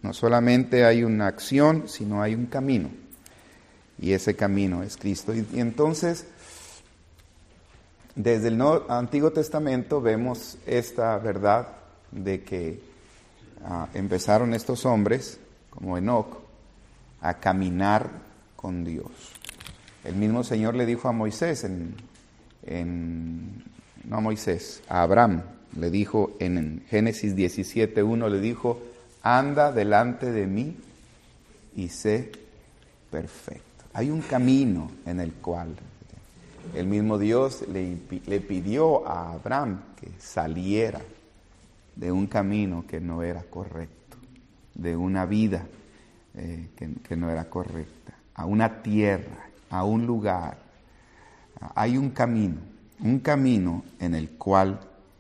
No solamente hay una acción, sino hay un camino. Y ese camino es Cristo. Y entonces, desde el Antiguo Testamento vemos esta verdad de que empezaron estos hombres, como Enoc, a caminar con Dios. El mismo Señor le dijo a Moisés, a Abraham, le dijo en Génesis 17:1, le dijo, anda delante de mí y sé perfecto. Hay un camino en el cual el mismo Dios le pidió a Abraham que saliera de un camino que no era correcto, de una vida que no era correcta, a una tierra, a un lugar. Hay un camino en el cual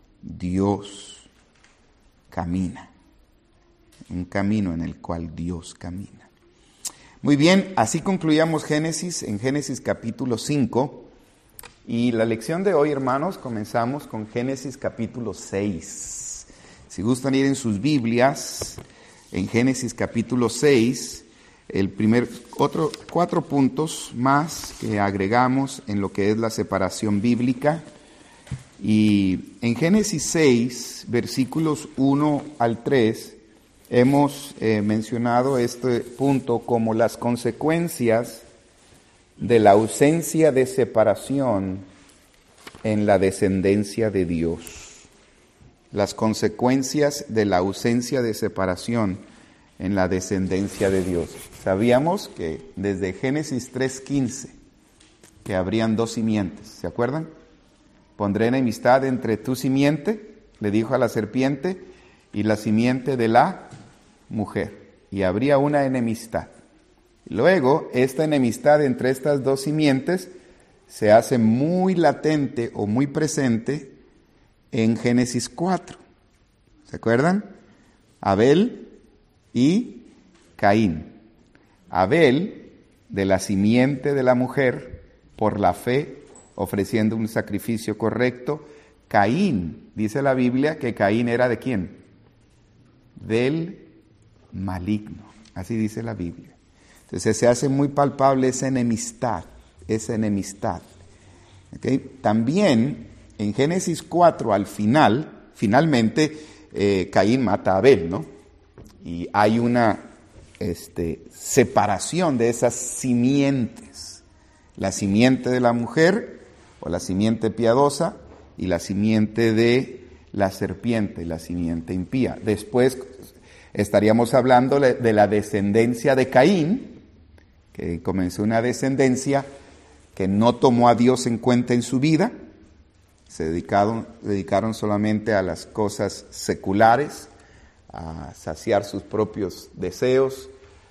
Dios camina. Un camino en el cual Dios camina. Muy bien, así concluíamos Génesis, en Génesis capítulo 5. Y la lección de hoy, hermanos, comenzamos con Génesis capítulo 6. Si gustan ir en sus Biblias, en Génesis capítulo 6, otros 4 puntos más que agregamos en lo que es la separación bíblica. Y en Génesis 6, versículos 1 al 3, hemos mencionado este punto como las consecuencias de la ausencia de separación en la descendencia de Dios. Las consecuencias de la ausencia de separación en la descendencia de Dios. Sabíamos que desde Génesis 3:15 que habrían 2 simientes, ¿se acuerdan? Pondré enemistad entre tu simiente, le dijo a la serpiente, y la simiente de la mujer. Y habría una enemistad. Luego, esta enemistad entre estas 2 simientes se hace muy latente o muy presente en Génesis 4. ¿Se acuerdan? Abel y Caín. Abel, de la simiente de la mujer, por la fe, ofreciendo un sacrificio correcto. Caín, dice la Biblia, que Caín era ¿de quién? Del maligno. Así dice la Biblia. Entonces se hace muy palpable esa enemistad. ¿Okay? También en Génesis 4 al finalmente Caín mata a Abel, ¿no? Y hay una separación de esas simientes. La simiente de la mujer o la simiente piadosa y la simiente de la serpiente, la simiente impía. Después estaríamos hablando de la descendencia de Caín, que comenzó una descendencia que no tomó a Dios en cuenta en su vida, se dedicaron solamente a las cosas seculares, a saciar sus propios deseos,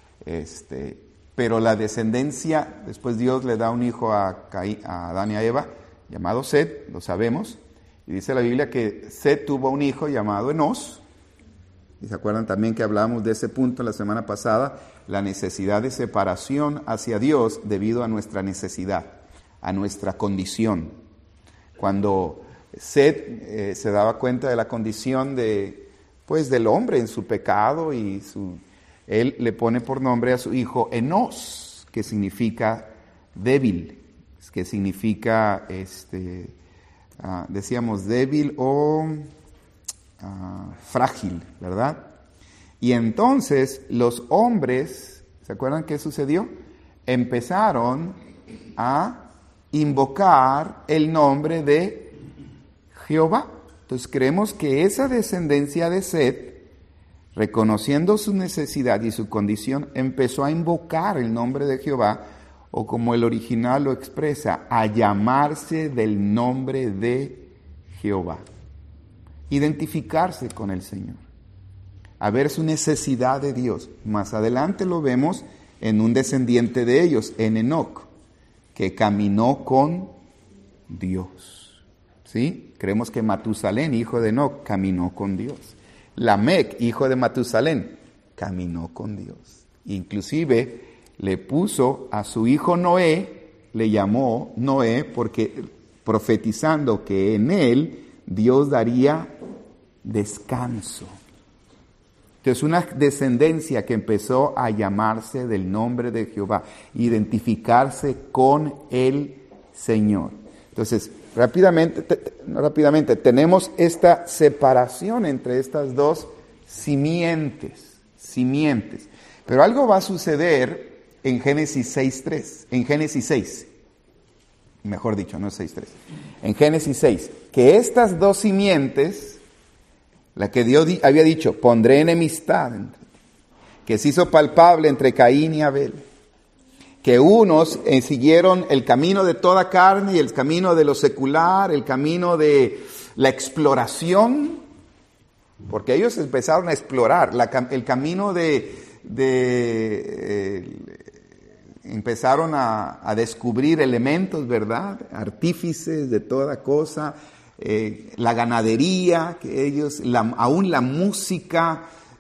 pero la descendencia, después Dios le da un hijo a Adán y a Eva, llamado Set, lo sabemos, y dice la Biblia que Set tuvo un hijo llamado Enos, y se acuerdan también que hablábamos de ese punto la semana pasada, la necesidad de separación hacia Dios debido a nuestra necesidad, a nuestra condición. Cuando Set se daba cuenta de la condición del hombre en su pecado, y él le pone por nombre a su hijo Enos, que significa débil, que significa, decíamos débil o frágil, ¿verdad? Y entonces los hombres, ¿se acuerdan qué sucedió? Empezaron a invocar el nombre de Jehová. Entonces creemos que esa descendencia de Set, reconociendo su necesidad y su condición, empezó a invocar el nombre de Jehová, o como el original lo expresa, a llamarse del nombre de Jehová. Identificarse con el Señor, a ver su necesidad de Dios. Más adelante lo vemos en un descendiente de ellos, en Enoc, que caminó con Dios. ¿Sí? Creemos que Matusalén, hijo de Enoc, caminó con Dios. Lamec, hijo de Matusalén, caminó con Dios. Inclusive le puso a su hijo Noé, le llamó Noé, porque profetizando que en él Dios daría descanso. Entonces, una descendencia que empezó a llamarse del nombre de Jehová, identificarse con el Señor. Entonces, rápidamente, tenemos esta separación entre estas dos simientes. Pero algo va a suceder en Génesis 6:3, en Génesis 6, mejor dicho, no 6:3, en Génesis 6, que estas dos simientes, la que Dios había dicho, pondré enemistad, que se hizo palpable entre Caín y Abel, que unos siguieron el camino de toda carne y el camino de lo secular, el camino de la exploración, porque ellos empezaron a explorar el camino empezaron a descubrir elementos, ¿verdad? Artífices de toda cosa, la ganadería, que ellos, aún la música,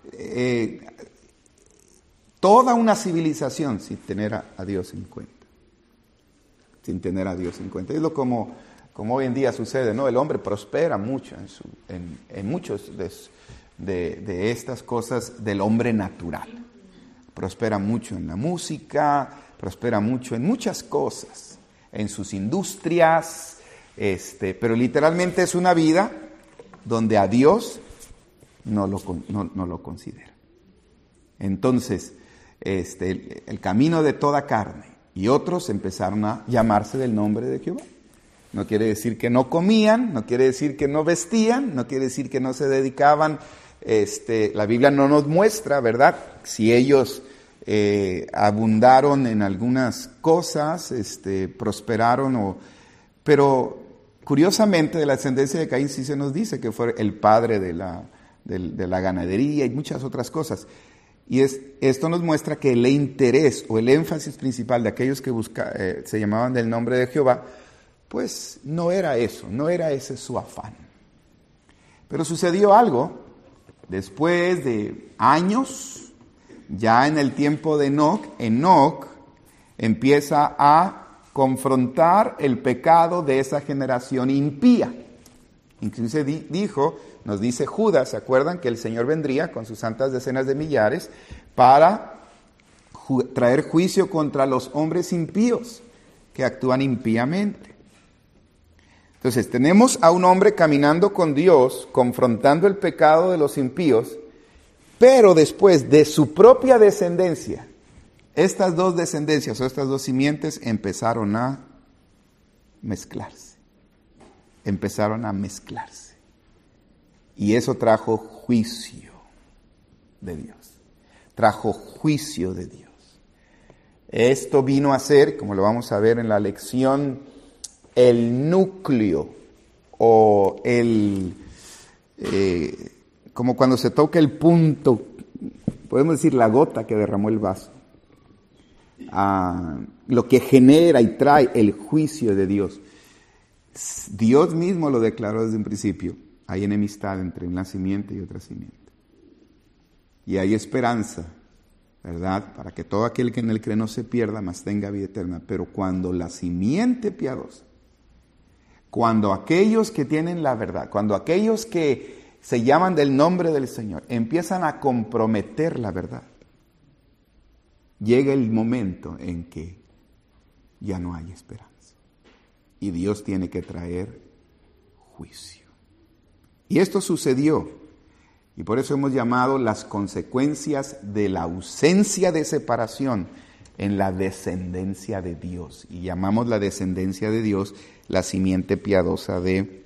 toda una civilización sin tener a Dios en cuenta. Sin tener a Dios en cuenta. Es lo como hoy en día sucede, ¿no? El hombre prospera mucho en muchos de estas cosas del hombre natural. Prospera mucho en la música, prospera mucho en muchas cosas, en sus industrias, pero literalmente es una vida donde a Dios no lo considera. Entonces, el camino de toda carne, y otros empezaron a llamarse del nombre de Jehová. No quiere decir que no comían, no quiere decir que no vestían, no quiere decir que no se dedicaban. La Biblia no nos muestra, ¿verdad?, si ellos abundaron en algunas cosas, prosperaron, pero curiosamente de la descendencia de Caín sí se nos dice que fue el padre de la ganadería y muchas otras cosas. Y esto nos muestra que el interés o el énfasis principal de aquellos que se llamaban del nombre de Jehová, pues no era eso, no era ese su afán. Pero sucedió algo después de años, ya en el tiempo de Enoc empieza a confrontar el pecado de esa generación impía. Incluso nos dice Judas, ¿se acuerdan? Que el Señor vendría con sus santas decenas de millares para traer juicio contra los hombres impíos que actúan impíamente. Entonces, tenemos a un hombre caminando con Dios, confrontando el pecado de los impíos, pero después de su propia descendencia, estas dos descendencias o estas dos simientes empezaron a mezclarse. Y eso trajo juicio de Dios. Esto vino a ser, como lo vamos a ver en la lección, el núcleo o como cuando se toca el punto, podemos decir la gota que derramó el vaso, lo que genera y trae el juicio de Dios. Dios mismo lo declaró desde un principio: hay enemistad entre una simiente y otra simiente. Y hay esperanza, ¿verdad?, para que todo aquel que en él cree no se pierda, mas tenga vida eterna. Pero cuando la simiente piadosa, cuando aquellos que tienen la verdad, cuando aquellos que se llaman del nombre del Señor empiezan a comprometer la verdad, llega el momento en que ya no hay esperanza. Y Dios tiene que traer juicio. Y esto sucedió. Y por eso hemos llamado las consecuencias de la ausencia de separación en la descendencia de Dios. Y llamamos la descendencia de Dios la simiente piadosa de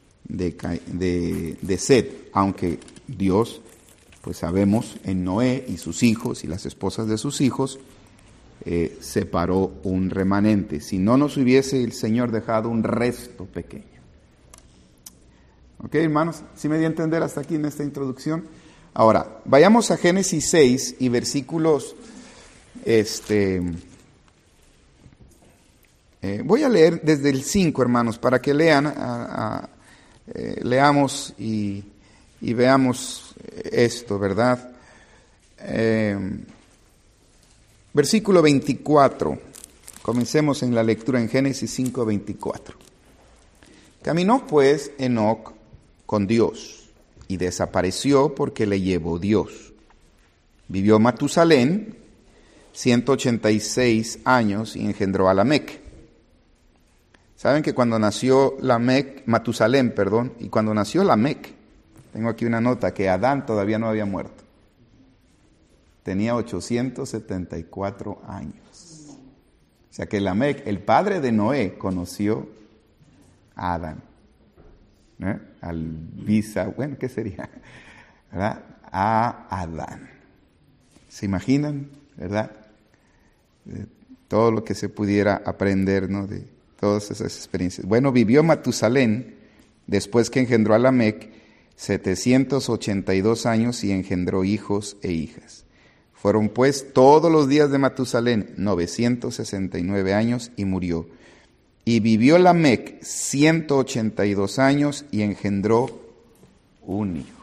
Set. Aunque Dios, pues sabemos, en Noé y sus hijos y las esposas de sus hijos, separó un remanente. Si no nos hubiese el Señor dejado un resto pequeño. ¿Ok, hermanos? ¿Sí me di a entender hasta aquí en esta introducción? Ahora, vayamos a Génesis 6 y versículos, voy a leer desde el 5, hermanos, para que leamos y veamos esto, ¿verdad? Versículo 24, comencemos en la lectura en Génesis 5, 24. Caminó pues Enoc con Dios, y desapareció porque le llevó Dios. Vivió Matusalén 186 años y engendró a Lamec. Saben que cuando nació Matusalén, y cuando nació Lamec, tengo aquí una nota que Adán todavía no había muerto. Tenía 874 años. O sea que Lamec, el padre de Noé, conoció a Adán. ¿Qué sería? ¿Verdad? A Adán. ¿Se imaginan? ¿Verdad? Todo lo que se pudiera aprender, ¿no? De todas esas experiencias. Bueno, vivió Matusalén, después que engendró a Lamec, 782 años y engendró hijos e hijas. Fueron pues todos los días de Matusalén 969 años y murió. Y vivió Lamec 182 años y engendró un hijo.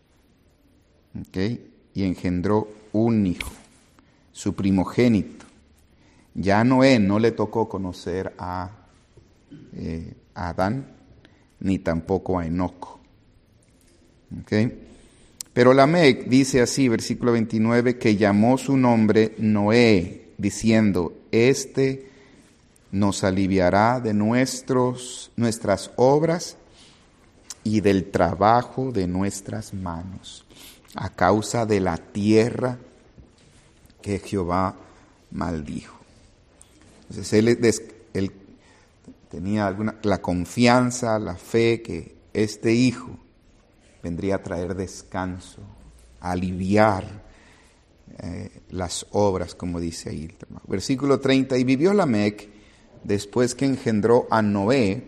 ¿Ok? Y engendró un hijo, su primogénito. Ya a Noé no le tocó conocer a Adán, ni tampoco a Enoc. ¿Ok? Pero Lamec dice así, versículo 29, que llamó su nombre Noé, diciendo, este nos aliviará de nuestras obras y del trabajo de nuestras manos, a causa de la tierra que Jehová maldijo. Entonces él tenía la confianza, la fe que este hijo vendría a traer descanso, a aliviar las obras, como dice ahí. Versículo 30, y vivió Lamec después que engendró a Noé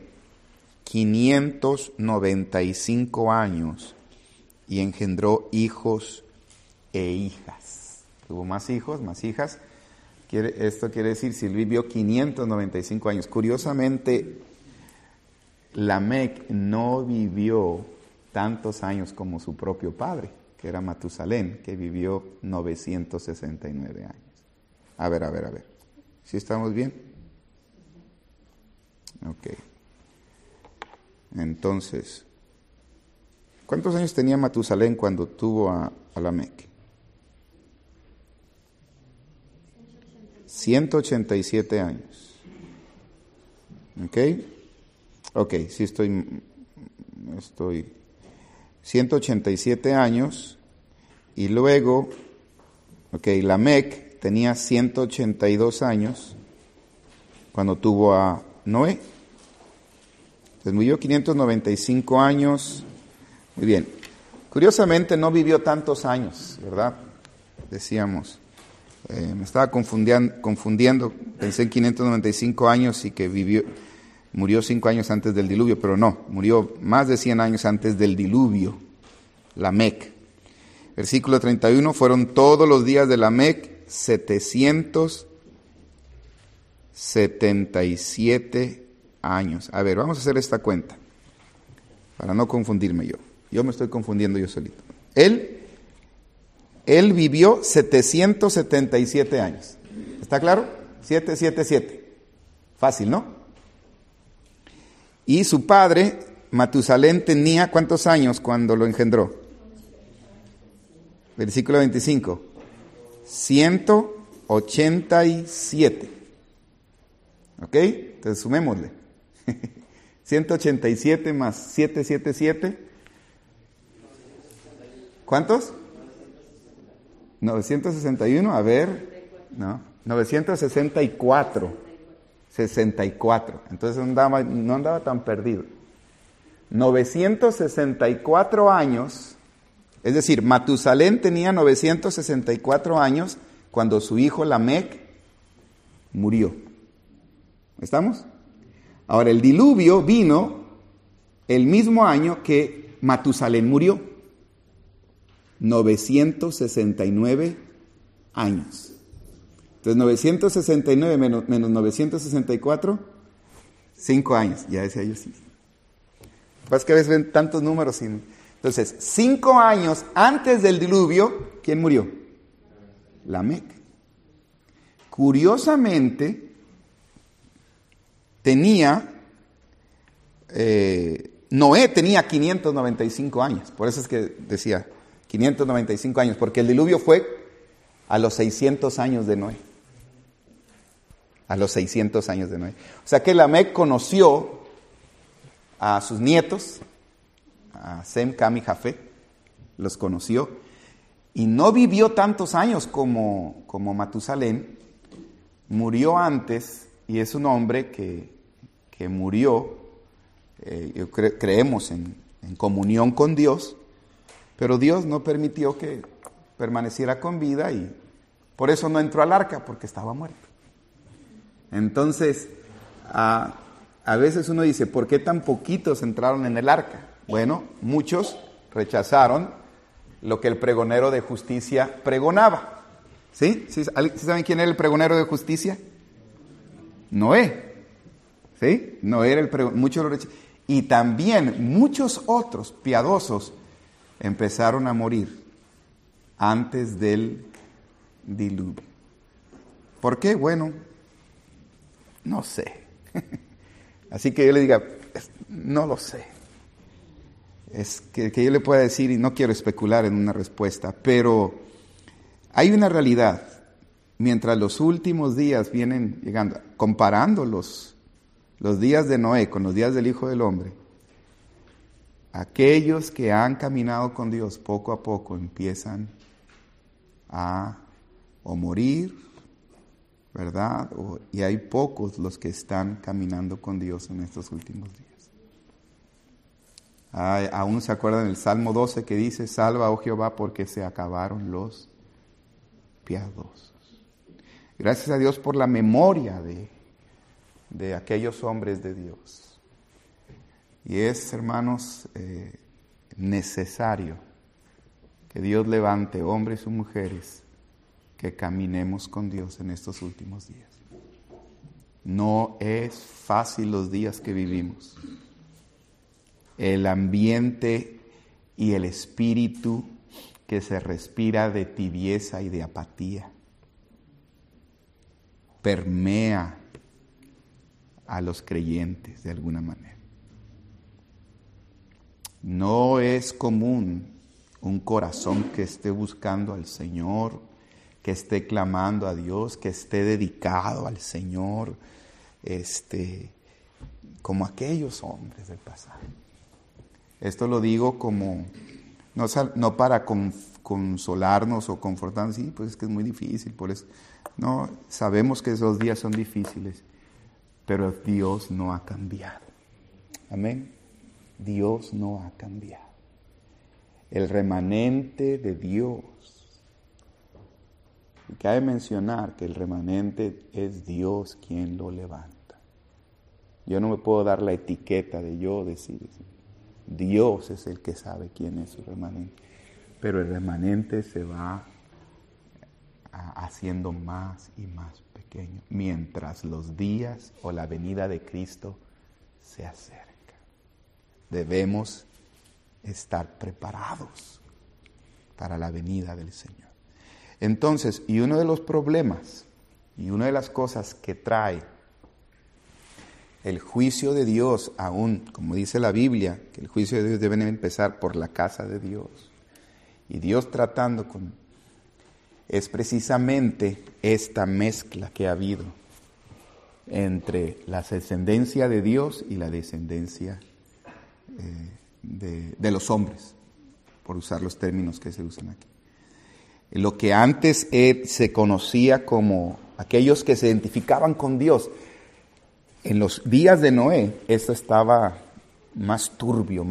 595 años y engendró hijos e hijas. Tuvo más hijos, más hijas. Esto quiere decir, si él vivió 595 años. Curiosamente, Lamec no vivió tantos años como su propio padre, que era Matusalén, que vivió 969 años. A ver. ¿Sí estamos bien? Ok. Entonces, ¿cuántos años tenía Matusalén cuando tuvo a Lamec? 187 años. Ok, sí estoy 187 años y luego, Lamec tenía 182 años cuando tuvo a Noé. Entonces vivió 595 años. Muy bien. Curiosamente no vivió tantos años, ¿verdad? Decíamos. Me estaba confundiendo. Pensé en 595 años y que murió 5 años antes del diluvio, pero no, murió más de 100 años antes del diluvio, Lamec. Versículo 31, fueron todos los días de Lamec 777 años. A ver, vamos a hacer esta cuenta, para no confundirme yo. Yo me estoy confundiendo yo solito. Él vivió 777 años. ¿Está claro? 777. Fácil, ¿no? Y su padre, Matusalén, tenía ¿cuántos años cuando lo engendró? Versículo 25. 187. ¿Ok? Entonces sumémosle. 187 más 777. ¿Cuántos? 961, a ver. No, 964. 64. Entonces no andaba tan perdido. 964 años, es decir, Matusalén tenía 964 años cuando su hijo Lamec murió. ¿Estamos? Ahora, el diluvio vino el mismo año que Matusalén murió. 969 años. Entonces, 969 menos 964, 5 años. Ya decía yo, sí. Lo que pasa es que a veces ven tantos números. Entonces, 5 años antes del diluvio, ¿quién murió? Lamec. Curiosamente, Noé tenía 595 años. Por eso es que decía 595 años, porque el diluvio fue a los 600 años de Noé. A los 600 años de Noé. O sea que Lamec conoció a sus nietos, a Sem, Cam y Jafet, los conoció, y no vivió tantos años como Matusalén. Murió antes, y es un hombre que murió, creemos en comunión con Dios, pero Dios no permitió que permaneciera con vida y por eso no entró al arca, porque estaba muerto. Entonces, a veces uno dice, ¿por qué tan poquitos entraron en el arca? Bueno, muchos rechazaron lo que el pregonero de justicia pregonaba. ¿Sí? ¿Sí saben quién era el pregonero de justicia? Noé. ¿Sí? Noé era el pregonero, muchos lo rechazaron. Y también muchos otros piadosos empezaron a morir antes del diluvio. ¿Por qué? Bueno, no sé. Así que yo le diga, no lo sé. Es que yo le pueda decir, y no quiero especular en una respuesta, pero hay una realidad. Mientras los últimos días vienen llegando, comparando los días de Noé con los días del Hijo del Hombre, aquellos que han caminado con Dios poco a poco empiezan a o morir, ¿verdad? Y hay pocos los que están caminando con Dios en estos últimos días. Aún se acuerdan del Salmo 12 que dice, salva, oh Jehová, porque se acabaron los piadosos. Gracias a Dios por la memoria de aquellos hombres de Dios. Y es, hermanos, necesario que Dios levante hombres y mujeres que caminemos con Dios en estos últimos días. No es fácil los días que vivimos. El ambiente y el espíritu que se respira de tibieza y de apatía permea a los creyentes de alguna manera. No es común un corazón que esté buscando al Señor, que esté clamando a Dios, que esté dedicado al Señor, como aquellos hombres del pasado. Esto lo digo como, no para consolarnos o confortarnos, sí, pues es que es muy difícil, por eso. No, sabemos que esos días son difíciles, pero Dios no ha cambiado. Amén. Dios no ha cambiado. El remanente de Dios. Y cabe mencionar que el remanente es Dios quien lo levanta. Yo no me puedo dar la etiqueta de yo decir eso. Dios es el que sabe quién es su remanente. Pero el remanente se va haciendo más y más pequeño mientras los días o la venida de Cristo se acerca. Debemos estar preparados para la venida del Señor. Entonces, y uno de los problemas y una de las cosas que trae el juicio de Dios, aún, como dice la Biblia, que el juicio de Dios debe empezar por la casa de Dios. Y Dios tratando es precisamente esta mezcla que ha habido entre la descendencia de Dios y la descendencia de los hombres, por usar los términos que se usan aquí. Lo que antes se conocía como aquellos que se identificaban con Dios, en los días de Noé, esto estaba más turbio,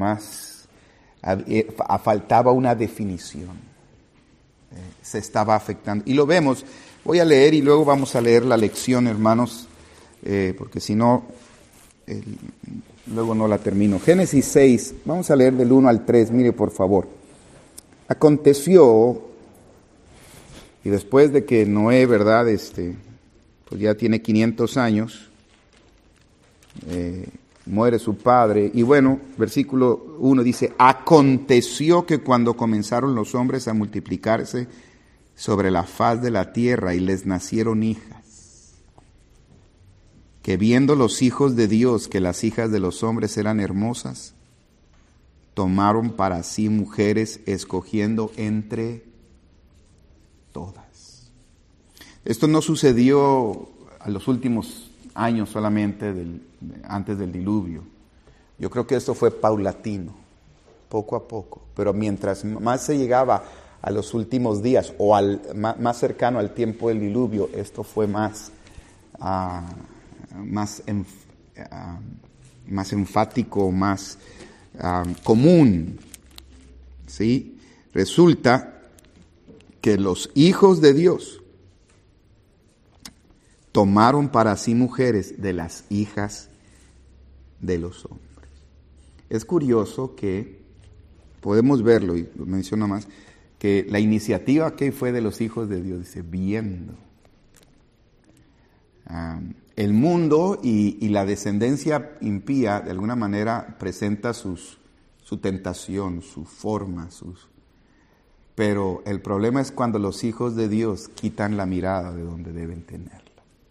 faltaba una definición. Se estaba afectando. Y lo vemos, voy a leer y luego vamos a leer la lección, hermanos, porque si no, luego no la termino. Génesis 6, vamos a leer del 1 al 3, mire por favor. Aconteció, y después de que Noé, ¿verdad? Pues ya tiene 500 años, muere su padre, y bueno, versículo 1 dice, aconteció que cuando comenzaron los hombres a multiplicarse sobre la faz de la tierra y les nacieron hijas, que viendo los hijos de Dios que las hijas de los hombres eran hermosas, tomaron para sí mujeres escogiendo entre todas. Esto no sucedió a los últimos años solamente antes del diluvio. Yo creo que esto fue paulatino, poco a poco. Pero mientras más se llegaba a los últimos días o más cercano al tiempo del diluvio, esto fue más enfático, más común. ¿Sí? Resulta que los hijos de Dios tomaron para sí mujeres de las hijas de los hombres. Es curioso que podemos verlo, y lo menciono más, que la iniciativa que fue de los hijos de Dios, dice, viendo. El mundo y la descendencia impía, de alguna manera, presenta su tentación, su forma, pero el problema es cuando los hijos de Dios quitan la mirada de donde deben tenerla.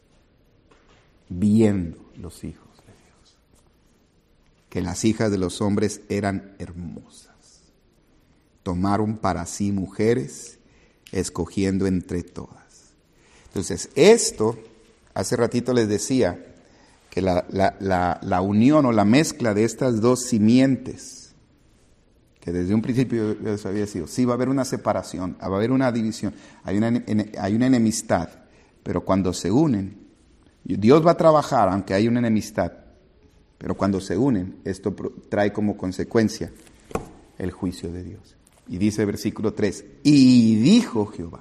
Viendo los hijos de Dios que las hijas de los hombres eran hermosas, tomaron para sí mujeres, escogiendo entre todas. Entonces, esto, hace ratito les decía que la unión o la mezcla de estas dos simientes, que desde un principio les había sido, sí va a haber una separación, va a haber una división, hay una enemistad, pero cuando se unen, Dios va a trabajar aunque hay una enemistad, pero cuando se unen, esto trae como consecuencia el juicio de Dios. Y dice el versículo 3, y dijo Jehová,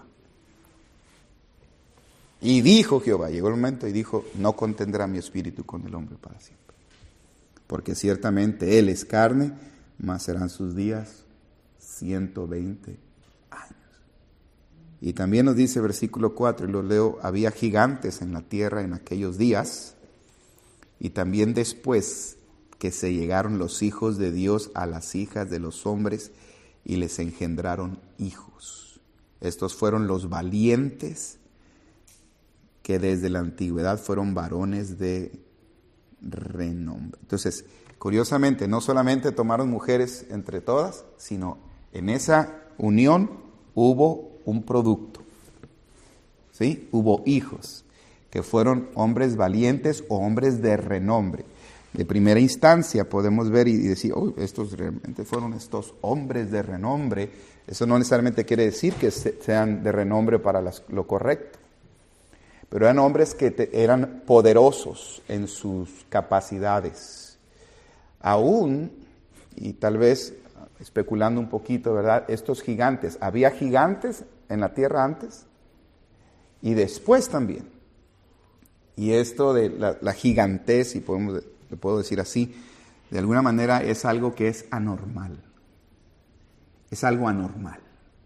llegó el momento y dijo, no contendrá mi espíritu con el hombre para siempre, porque ciertamente él es carne, mas serán sus días 120 años. Y también nos dice versículo 4, y lo leo, había gigantes en la tierra en aquellos días, y también después que se llegaron los hijos de Dios a las hijas de los hombres, y les engendraron hijos. Estos fueron los valientes, que desde la antigüedad fueron varones de renombre. Entonces, curiosamente, no solamente tomaron mujeres entre todas, sino en esa unión hubo un producto. ¿Sí? Hubo hijos que fueron hombres valientes o hombres de renombre. De primera instancia podemos ver y decir, estos realmente fueron estos hombres de renombre. Eso no necesariamente quiere decir que sean de renombre para lo correcto. Pero eran hombres que eran poderosos en sus capacidades. Aún, y tal vez especulando un poquito, ¿verdad? Estos gigantes, había gigantes en la tierra antes y después también. Y esto de la gigantez, si le puedo decir así, de alguna manera es algo que es anormal. Es algo anormal.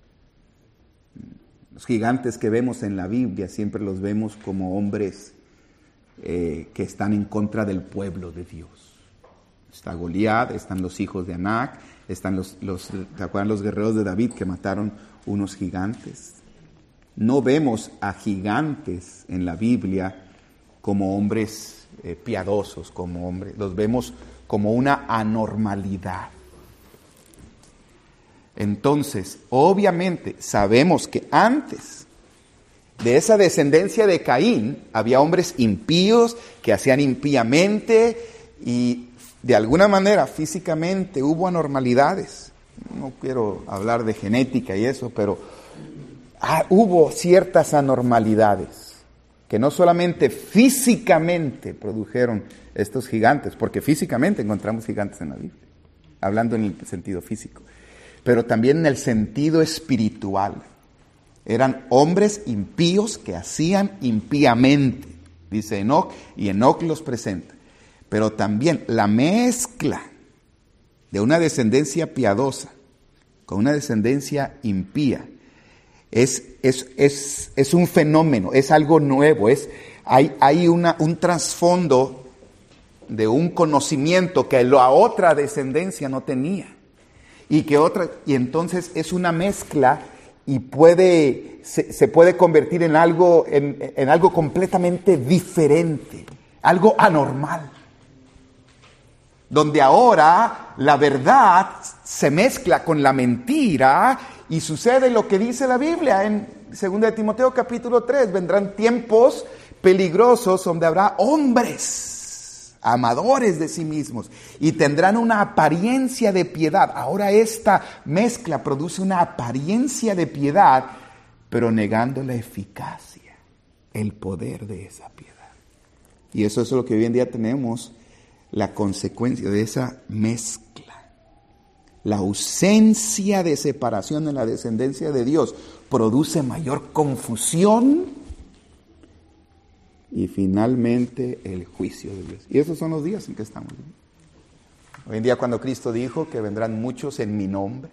Los gigantes que vemos en la Biblia siempre los vemos como hombres que están en contra del pueblo de Dios. Está Goliat, están los hijos de Anac, están ¿te acuerdan los guerreros de David que mataron unos gigantes? No vemos a gigantes en la Biblia como hombres piadosos, como hombres, los vemos como una anormalidad. Entonces, obviamente, sabemos que antes de esa descendencia de Caín, había hombres impíos que hacían impíamente y de alguna manera físicamente hubo anormalidades. No quiero hablar de genética y eso, pero hubo ciertas anormalidades que no solamente físicamente produjeron estos gigantes, porque físicamente encontramos gigantes en la Biblia, hablando en el sentido físico, pero también en el sentido espiritual. Eran hombres impíos que hacían impíamente, dice Enoc, y Enoc los presenta. Pero también la mezcla de una descendencia piadosa con una descendencia impía es un fenómeno, es algo nuevo, hay un trasfondo de un conocimiento que la otra descendencia no tenía. Y entonces es una mezcla y se puede convertir en algo completamente diferente, algo anormal. Donde ahora la verdad se mezcla con la mentira Y sucede lo que dice la Biblia en 2 Timoteo capítulo 3. Vendrán tiempos peligrosos donde habrá hombres amadores de sí mismos y tendrán una apariencia de piedad. Ahora esta mezcla produce una apariencia de piedad, pero negando la eficacia, el poder de esa piedad. Y eso es lo que hoy en día tenemos, la consecuencia de esa mezcla. La ausencia de separación en la descendencia de Dios produce mayor confusión y finalmente el juicio de Dios. Y esos son los días en que estamos viviendo. Hoy en día, cuando Cristo dijo que vendrán muchos en mi nombre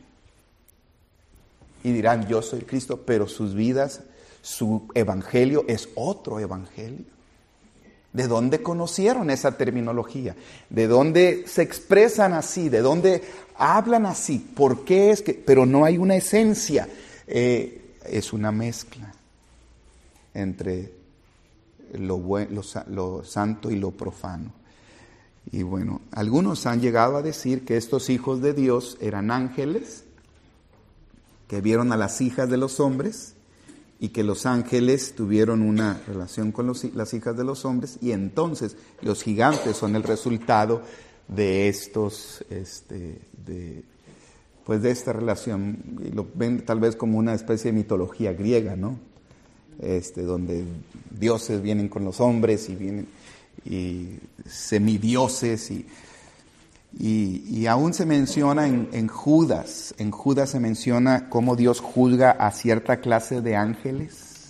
y dirán yo soy Cristo, pero sus vidas, su evangelio es otro evangelio. ¿De dónde conocieron esa terminología? ¿De dónde se expresan así? ¿De dónde hablan así? ¿Por qué es que? Pero no hay una esencia. Es una mezcla entre lo santo y lo profano. Y bueno, algunos han llegado a decir que estos hijos de Dios eran ángeles que vieron a las hijas de los hombres y que los ángeles tuvieron una relación con las hijas de los hombres, y entonces los gigantes son el resultado de estos, de esta relación. Y lo ven tal vez como una especie de mitología griega, ¿no? Donde dioses vienen con los hombres y vienen y semidioses y aún se menciona en Judas. En Judas se menciona cómo Dios juzga a cierta clase de ángeles,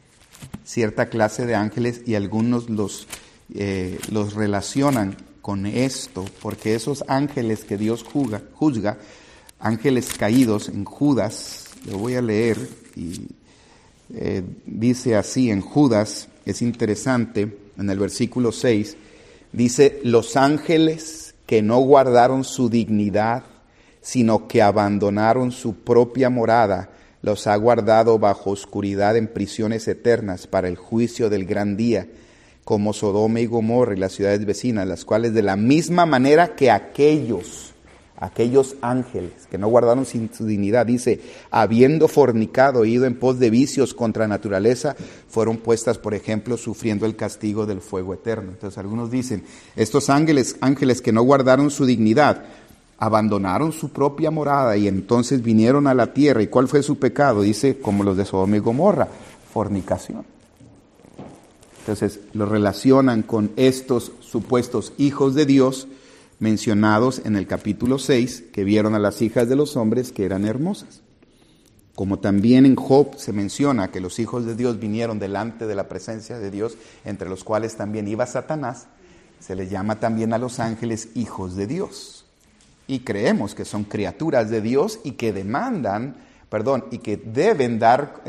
y algunos los relacionan con esto, porque esos ángeles que Dios juzga, ángeles caídos en Judas, lo voy a leer, y dice así en Judas, es interesante, en el versículo 6, dice: los ángeles que no guardaron su dignidad, sino que abandonaron su propia morada, los ha guardado bajo oscuridad en prisiones eternas para el juicio del gran día, como Sodoma y Gomorra y las ciudades vecinas, las cuales de la misma manera que aquellos ángeles que no guardaron su dignidad, dice, habiendo fornicado e ido en pos de vicios contra naturaleza, fueron puestas, por ejemplo, sufriendo el castigo del fuego eterno. Entonces algunos dicen, estos ángeles que no guardaron su dignidad, abandonaron su propia morada y entonces vinieron a la tierra. ¿Y cuál fue su pecado? Dice, como los de Sodoma y Gomorra, fornicación. Entonces lo relacionan con estos supuestos hijos de Dios mencionados en el capítulo 6, que vieron a las hijas de los hombres que eran hermosas. Como también en Job se menciona que los hijos de Dios vinieron delante de la presencia de Dios, entre los cuales también iba Satanás, se les llama también a los ángeles hijos de Dios. Y creemos que son criaturas de Dios y que y que deben dar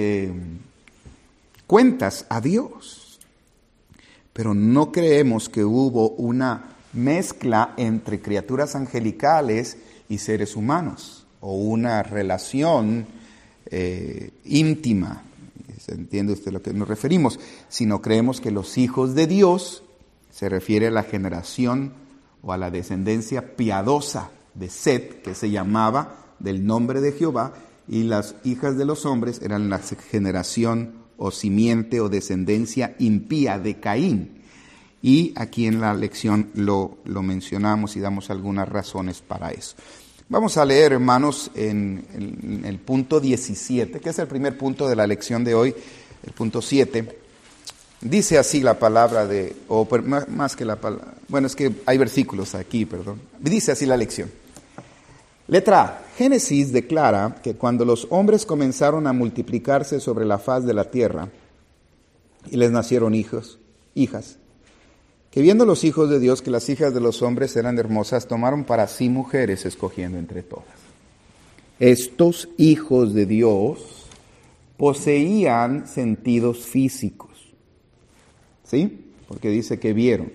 cuentas a Dios. Pero no creemos que hubo una mezcla entre criaturas angelicales y seres humanos, o una relación íntima, ¿se entiende usted a lo que nos referimos? Sino creemos que los hijos de Dios se refiere a la generación o a la descendencia piadosa de Set, que se llamaba del nombre de Jehová, y las hijas de los hombres eran la generación o simiente o descendencia impía de Caín. Y aquí en la lección lo mencionamos y damos algunas razones para eso. Vamos a leer, hermanos, en el punto 17, que es el primer punto de la lección de hoy, el punto 7. Dice así la palabra más que la palabra, bueno, es que hay versículos aquí, perdón. Dice así la lección. Letra A. Génesis declara que cuando los hombres comenzaron a multiplicarse sobre la faz de la tierra y les nacieron hijas, que viendo los hijos de Dios que las hijas de los hombres eran hermosas, tomaron para sí mujeres, escogiendo entre todas. Estos hijos de Dios poseían sentidos físicos, ¿sí? Porque dice que vieron.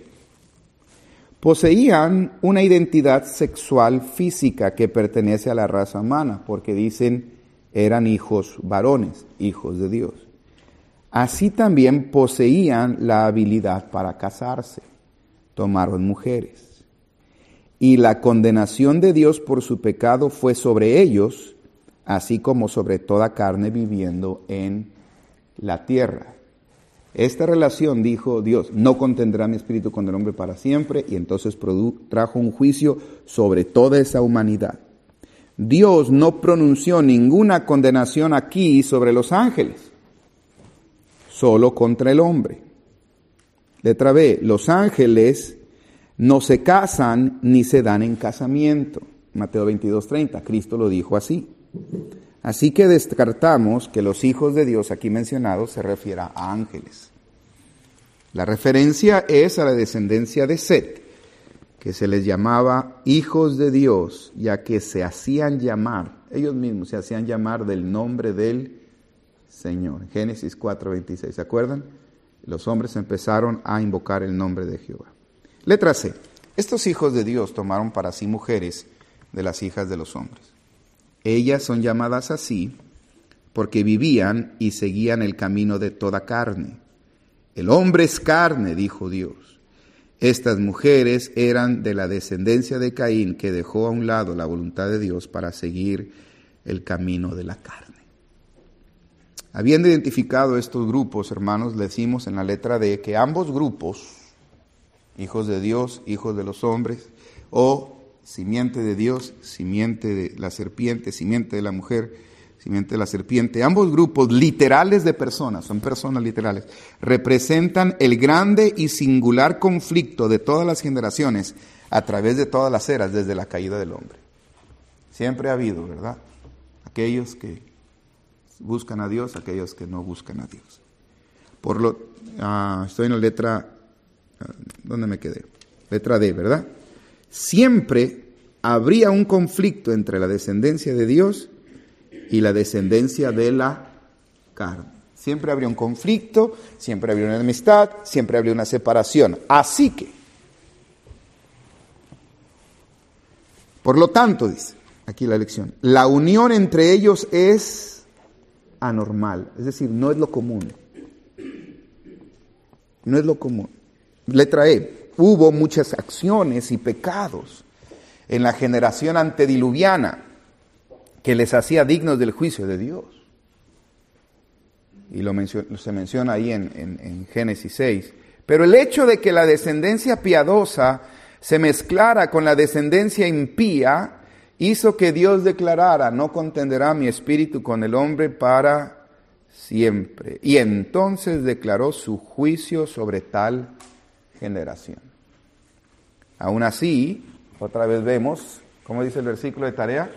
Poseían una identidad sexual física que pertenece a la raza humana, porque dicen eran hijos varones, hijos de Dios. Así también poseían la habilidad para casarse, tomaron mujeres. Y la condenación de Dios por su pecado fue sobre ellos, así como sobre toda carne viviendo en la tierra. Esta relación, dijo Dios, no contendrá mi espíritu con el hombre para siempre, y entonces trajo un juicio sobre toda esa humanidad. Dios no pronunció ninguna condenación aquí sobre los ángeles, solo contra el hombre. Letra B, los ángeles no se casan ni se dan en casamiento. Mateo 22:30, Cristo lo dijo así. Así que descartamos que los hijos de Dios aquí mencionados se refiera a ángeles. La referencia es a la descendencia de Set, que se les llamaba hijos de Dios, ya que se hacían llamar, ellos mismos se hacían llamar del nombre del Señor. Génesis 4:26, ¿se acuerdan? Los hombres empezaron a invocar el nombre de Jehová. Letra C. Estos hijos de Dios tomaron para sí mujeres de las hijas de los hombres. Ellas son llamadas así porque vivían y seguían el camino de toda carne. El hombre es carne, dijo Dios. Estas mujeres eran de la descendencia de Caín, que dejó a un lado la voluntad de Dios para seguir el camino de la carne. Habiendo identificado estos grupos, hermanos, decimos en la letra D que ambos grupos, hijos de Dios, hijos de los hombres, o simiente de Dios, simiente de la serpiente, simiente de la mujer, simiente de la serpiente, ambos grupos literales de personas, son personas literales, representan el grande y singular conflicto de todas las generaciones a través de todas las eras desde la caída del hombre. Siempre ha habido, ¿verdad? Aquellos que buscan a Dios, aquellos que no buscan a Dios. Estoy en la letra, ¿dónde me quedé? Letra D, ¿verdad? Siempre habría un conflicto entre la descendencia de Dios y la descendencia de la carne. Siempre habría un conflicto, siempre habría una enemistad, siempre habría una separación. Así que, por lo tanto, dice aquí la lección, la unión entre ellos es anormal, es decir, no es lo común. No es lo común. Letra E. Hubo muchas acciones y pecados en la generación antediluviana que les hacía dignos del juicio de Dios. Y se menciona ahí en Génesis 6. Pero el hecho de que la descendencia piadosa se mezclara con la descendencia impía hizo que Dios declarara: no contenderá mi espíritu con el hombre para siempre. Y entonces declaró su juicio sobre tal generación. Aún así, otra vez vemos, ¿cómo dice el versículo de tarea?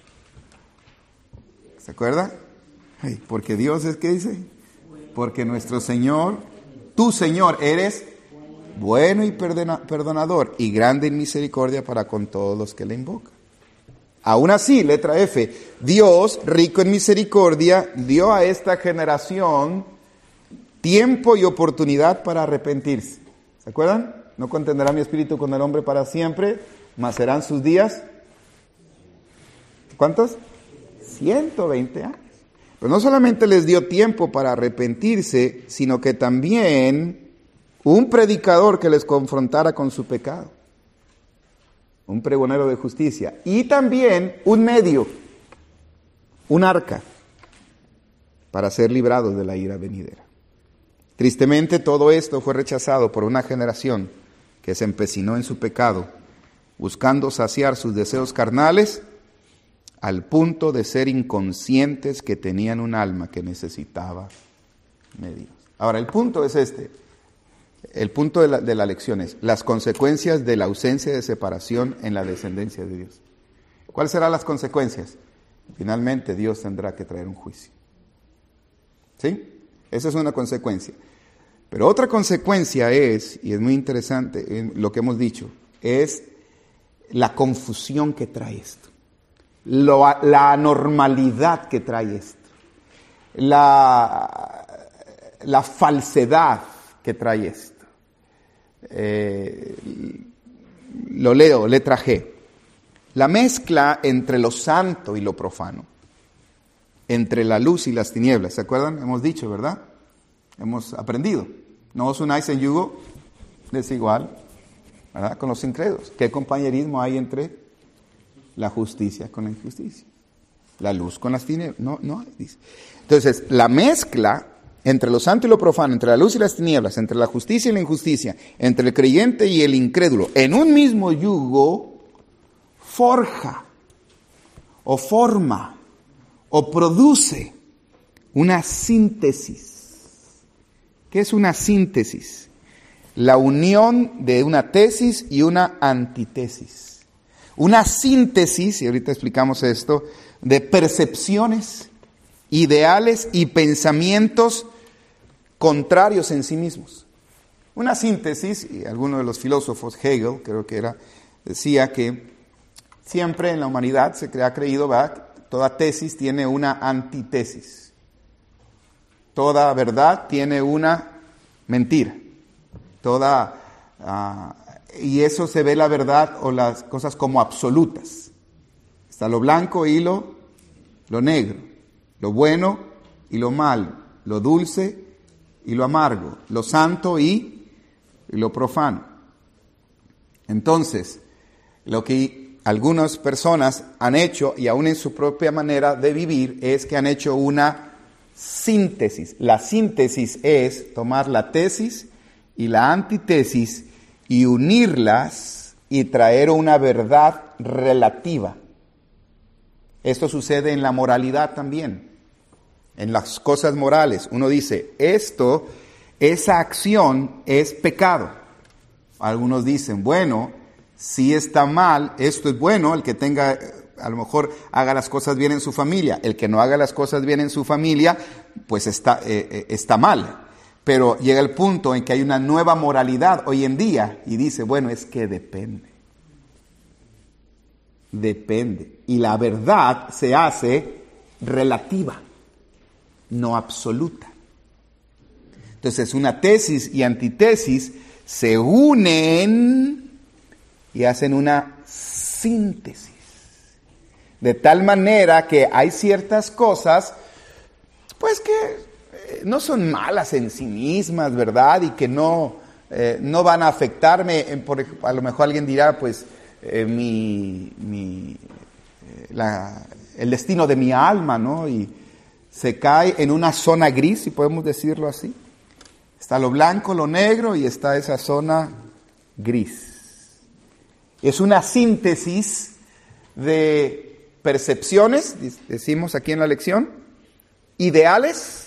¿Se acuerda? Ay, porque Dios es, ¿qué dice? Porque nuestro Señor, tu Señor, eres bueno y perdonador y grande en misericordia para con todos los que le invocan. Aún así, letra F, Dios, rico en misericordia, dio a esta generación tiempo y oportunidad para arrepentirse. ¿Se acuerdan? No contenderá mi espíritu con el hombre para siempre, mas serán sus días, ¿cuántos? 120 años. Pero no solamente les dio tiempo para arrepentirse, sino que también un predicador que les confrontara con su pecado. Un pregonero de justicia. Y también un medio, un arca, para ser librados de la ira venidera. Tristemente todo esto fue rechazado por una generación que se empecinó en su pecado, buscando saciar sus deseos carnales al punto de ser inconscientes que tenían un alma que necesitaba de Dios. Ahora, el punto es este. El punto de la lección es las consecuencias de la ausencia de separación en la descendencia de Dios. ¿Cuáles serán las consecuencias? Finalmente Dios tendrá que traer un juicio. ¿Sí? Esa es una consecuencia. Pero otra consecuencia es, y es muy interesante lo que hemos dicho, es la confusión que trae esto. La anormalidad que trae esto. La falsedad que trae esto. Lo leo, letra G. La mezcla entre lo santo y lo profano. Entre la luz y las tinieblas. ¿Se acuerdan? Hemos dicho, ¿verdad? Hemos aprendido. No os unáis en yugo desigual, ¿verdad? Con los incrédulos. ¿Qué compañerismo hay entre la justicia con la injusticia? La luz con las tinieblas. No hay, dice. Entonces, la mezcla entre lo santo y lo profano, entre la luz y las tinieblas, entre la justicia y la injusticia, entre el creyente y el incrédulo, en un mismo yugo, forja, o forma, o produce una síntesis. ¿Qué es una síntesis? La unión de una tesis y una antitesis. Una síntesis, y ahorita explicamos esto, de percepciones, ideales y pensamientos contrarios en sí mismos. Una síntesis, y alguno de los filósofos, Hegel, creo que era, decía que siempre en la humanidad se ha creído, ¿verdad?, toda tesis tiene una antitesis. Toda verdad tiene una mentira. Y eso se ve la verdad o las cosas como absolutas. Está lo blanco y lo negro, lo bueno y lo malo, lo dulce y lo amargo, lo santo y lo profano. Entonces, lo que algunas personas han hecho, y aún en su propia manera de vivir, es que han hecho una síntesis. La síntesis es tomar la tesis y la antitesis y unirlas y traer una verdad relativa. Esto sucede en la moralidad también, en las cosas morales. Uno dice, esa acción es pecado. Algunos dicen, bueno, si está mal, esto es bueno, el que tenga, a lo mejor haga las cosas bien en su familia. El que no haga las cosas bien en su familia, pues está mal. Pero llega el punto en que hay una nueva moralidad hoy en día y dice, bueno, es que depende. Depende. Y la verdad se hace relativa, no absoluta. Entonces, una tesis y antitesis se unen y hacen una síntesis. De tal manera que hay ciertas cosas, pues que no son malas en sí mismas, ¿verdad? Y que no van a afectarme. A lo mejor alguien dirá, pues, el destino de mi alma, ¿no? Y se cae en una zona gris, si podemos decirlo así. Está lo blanco, lo negro y está esa zona gris. Es una síntesis de percepciones, decimos aquí en la lección, ideales,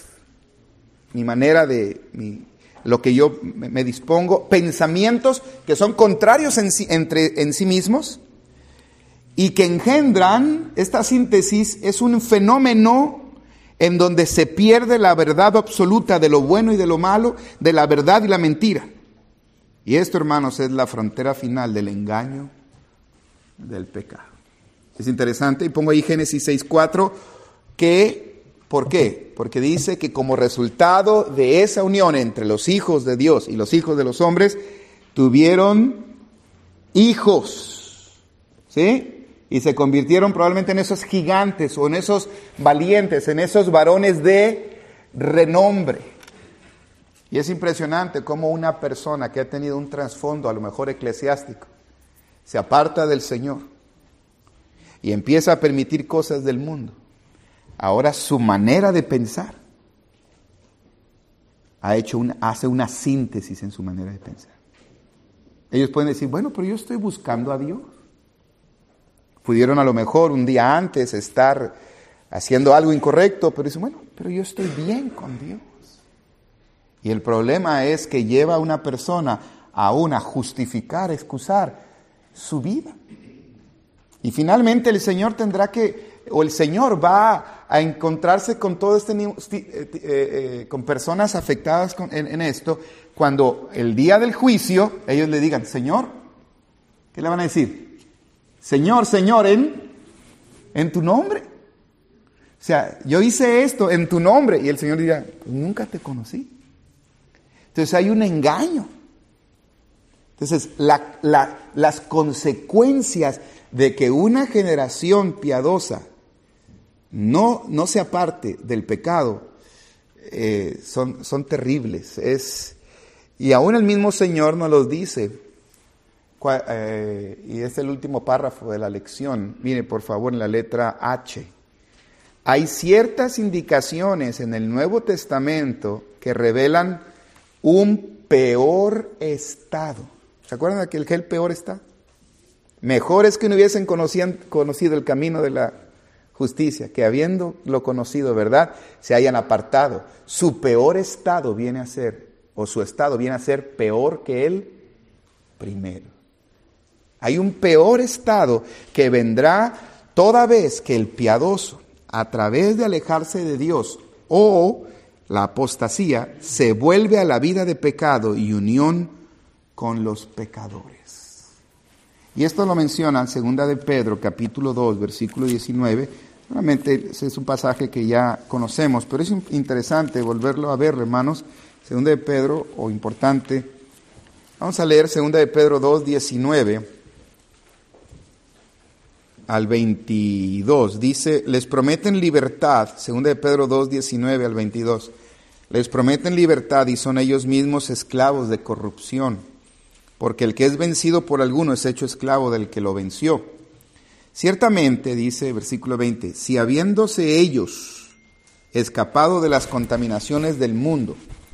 lo que yo me dispongo, pensamientos que son contrarios en sí mismos y que engendran, esta síntesis es un fenómeno en donde se pierde la verdad absoluta de lo bueno y de lo malo, de la verdad y la mentira. Y esto, hermanos, es la frontera final del engaño, del pecado. Es interesante, y pongo ahí Génesis 6:4, ¿por qué? Porque dice que como resultado de esa unión entre los hijos de Dios y los hijos de los hombres, tuvieron hijos, ¿sí? Y se convirtieron probablemente en esos gigantes o en esos valientes, en esos varones de renombre. Y es impresionante cómo una persona que ha tenido un trasfondo, a lo mejor eclesiástico, se aparta del Señor y empieza a permitir cosas del mundo. Ahora su manera de pensar hace una síntesis en su manera de pensar. Ellos pueden decir, bueno, pero yo estoy buscando a Dios. Pudieron a lo mejor un día antes estar haciendo algo incorrecto, pero dicen, bueno, pero yo estoy bien con Dios. Y el problema es que lleva a una persona aún a justificar, excusar su vida. Y finalmente el Señor el Señor va a encontrarse con todo con personas afectadas en esto, cuando el día del juicio ellos le digan, Señor, ¿qué le van a decir? Señor, Señor, en tu nombre. O sea, yo hice esto en tu nombre. Y el Señor dirá, nunca te conocí. Entonces hay un engaño. Entonces las consecuencias de que una generación piadosa no se aparte del pecado son terribles. Y aún el mismo Señor nos los dice. Y es el último párrafo de la lección. Mire, por favor, en la letra H. hay ciertas indicaciones en el Nuevo Testamento que revelan un peor estado. ¿Se acuerdan de aquel peor estado? Mejor es que no hubiesen conocido el camino de la justicia, que habiéndolo conocido, ¿verdad?, se hayan apartado. Su peor estado viene a ser, o su estado viene a ser peor que el primero. Hay un peor estado que vendrá toda vez que el piadoso, a través de alejarse de Dios o la apostasía, se vuelve a la vida de pecado y unión con los pecadores. Y esto lo menciona en 2 de Pedro, capítulo 2, versículo 19. Realmente ese es un pasaje que ya conocemos, pero es interesante volverlo a ver, hermanos. 2 de Pedro, o importante. Vamos a leer 2 de Pedro 2, 19 al 22. Dice, les prometen libertad, 2 de Pedro 2, 19 al 22. Les prometen libertad y son ellos mismos esclavos de corrupción, porque el que es vencido por alguno es hecho esclavo del que lo venció. Ciertamente, dice versículo 20, si habiéndose ellos escapado de las contaminaciones del mundo,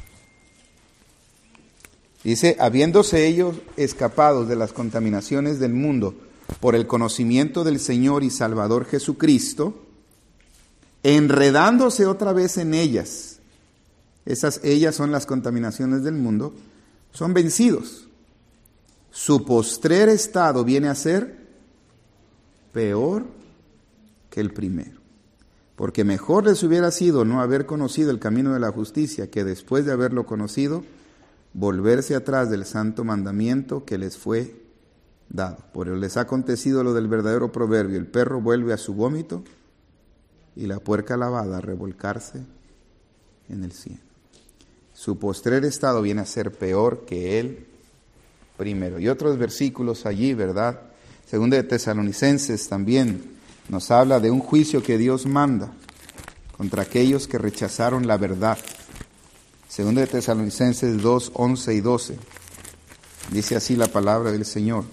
dice, habiéndose ellos escapado de las contaminaciones del mundo por el conocimiento del Señor y Salvador Jesucristo, enredándose otra vez en ellas, ellas son las contaminaciones del mundo, son vencidos. Su postrer estado viene a ser peor que el primero, porque mejor les hubiera sido no haber conocido el camino de la justicia que después de haberlo conocido, volverse atrás del santo mandamiento que les fue dado. Por eso les ha acontecido lo del verdadero proverbio, el perro vuelve a su vómito y la puerca lavada a revolcarse en el cieno. Su postrer estado viene a ser peor que el primero. Y otros versículos allí, ¿verdad? 2 de Tesalonicenses también nos habla de un juicio que Dios manda contra aquellos que rechazaron la verdad. 2 de Tesalonicenses 2, 11 y 12. Dice así la palabra del Señor.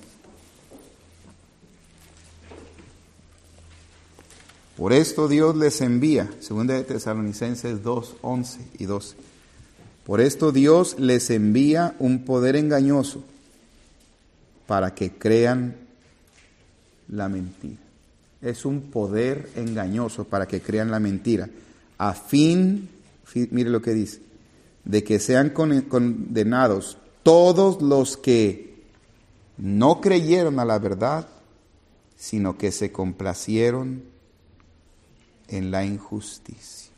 Por esto Dios les envía, 2 de Tesalonicenses 2, 11 y 12. Por esto Dios les envía un poder engañoso para que crean la mentira. Es un poder engañoso para que crean la mentira, a fin, mire lo que dice, de que sean condenados todos los que no creyeron a la verdad, sino que se complacieron en la injusticia.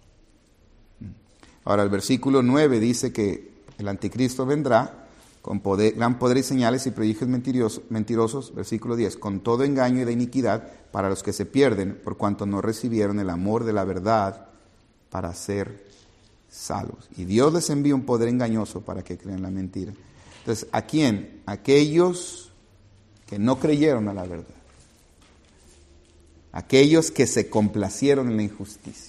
Ahora el versículo 9 dice que el anticristo vendrá con gran poder y señales y prodigios mentirosos, versículo 10, con todo engaño y de iniquidad para los que se pierden, por cuanto no recibieron el amor de la verdad para ser salvos. Y Dios les envía un poder engañoso para que crean la mentira. Entonces, ¿a quién? Aquellos que no creyeron a la verdad. Aquellos que se complacieron en la injusticia.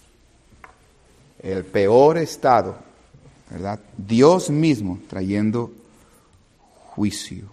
El peor estado, ¿verdad? Dios mismo trayendo juicio.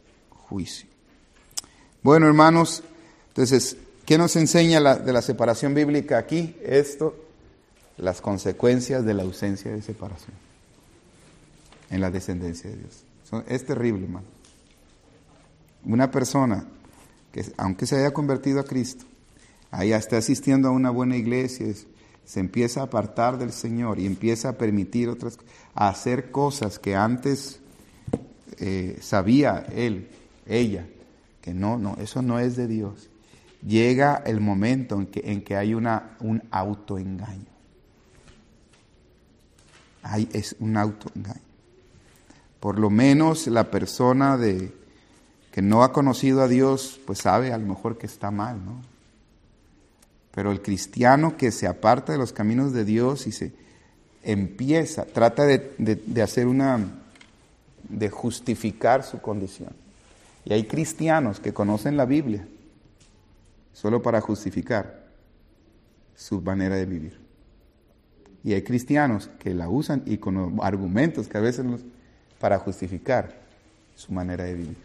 Bueno, hermanos, entonces, ¿qué nos enseña de la separación bíblica aquí? Esto, las consecuencias de la ausencia de separación en la descendencia de Dios. Es terrible, hermano. Una persona que, aunque se haya convertido a Cristo, ahí está asistiendo a una buena iglesia, se empieza a apartar del Señor y empieza a permitir otras cosas, a hacer cosas que antes sabía ella, que no, eso no es de Dios. Llega el momento en que hay un autoengaño. Es un autoengaño. Por lo menos la persona que no ha conocido a Dios, pues sabe a lo mejor que está mal, ¿no? Pero el cristiano que se aparta de los caminos de Dios y se trata de hacer de justificar su condición. Y hay cristianos que conocen la Biblia solo para justificar su manera de vivir. Y hay cristianos que la usan y con argumentos que a veces para justificar su manera de vivir.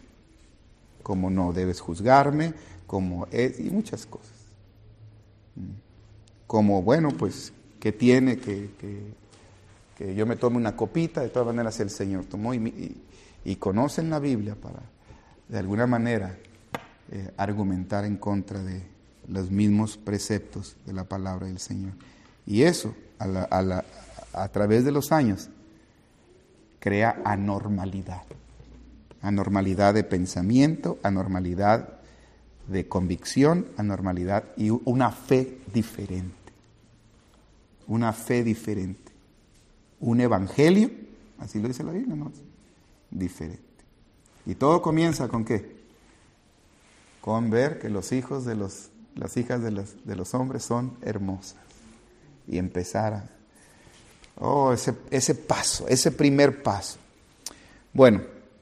Como no debes juzgarme, como es, y muchas cosas. como, bueno, pues, ¿qué tiene que yo me tome una copita? De todas maneras el Señor tomó y conocen la Biblia para, de alguna manera, argumentar en contra de los mismos preceptos de la palabra del Señor. Y eso, a través de los años, crea anormalidad. Anormalidad de pensamiento, anormalidad de convicción, anormalidad y una fe diferente. Una fe diferente. Un evangelio, así lo dice la Biblia, ¿no? Diferente. Y todo comienza ¿con qué? Con ver que los hijos de las hijas de los hombres son hermosas. Y empezar ese paso, ese primer paso. Bueno,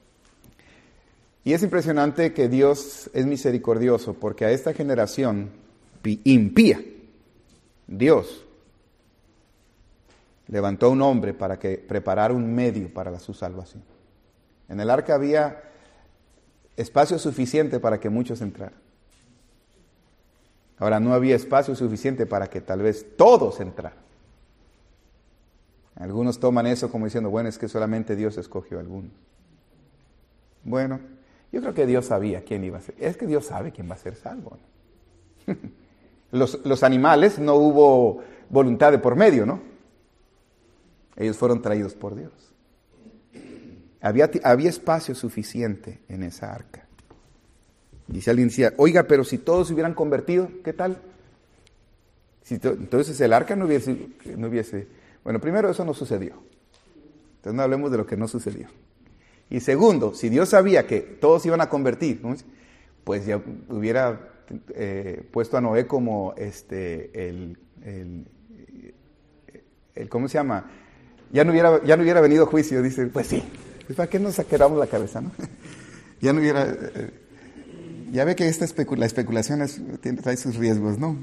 y es impresionante que Dios es misericordioso, porque a esta generación impía, Dios levantó a un hombre para que preparara un medio para su salvación. En el arca había espacio suficiente para que muchos entraran. Ahora, no había espacio suficiente para que tal vez todos entraran. Algunos toman eso como diciendo, bueno, es que solamente Dios escogió a algunos. Bueno, yo creo que Dios sabía quién iba a ser. Es que Dios sabe quién va a ser salvo, ¿no? Los animales no hubo voluntad de por medio, ¿no? Ellos fueron traídos por Dios. Había espacio suficiente en esa arca. Y si alguien decía, oiga, pero si todos se hubieran convertido, ¿qué tal? Entonces el arca no hubiese... Bueno, primero, eso no sucedió. Entonces no hablemos de lo que no sucedió. Y segundo, si Dios sabía que todos iban a convertir, ¿no? Pues ya hubiera puesto a Noé como ¿cómo se llama? Ya no hubiera venido juicio, dice, pues sí, pues ¿para qué nos saqueramos la cabeza, no? Ya no hubiera... ya ve que la especulación trae sus riesgos, ¿no?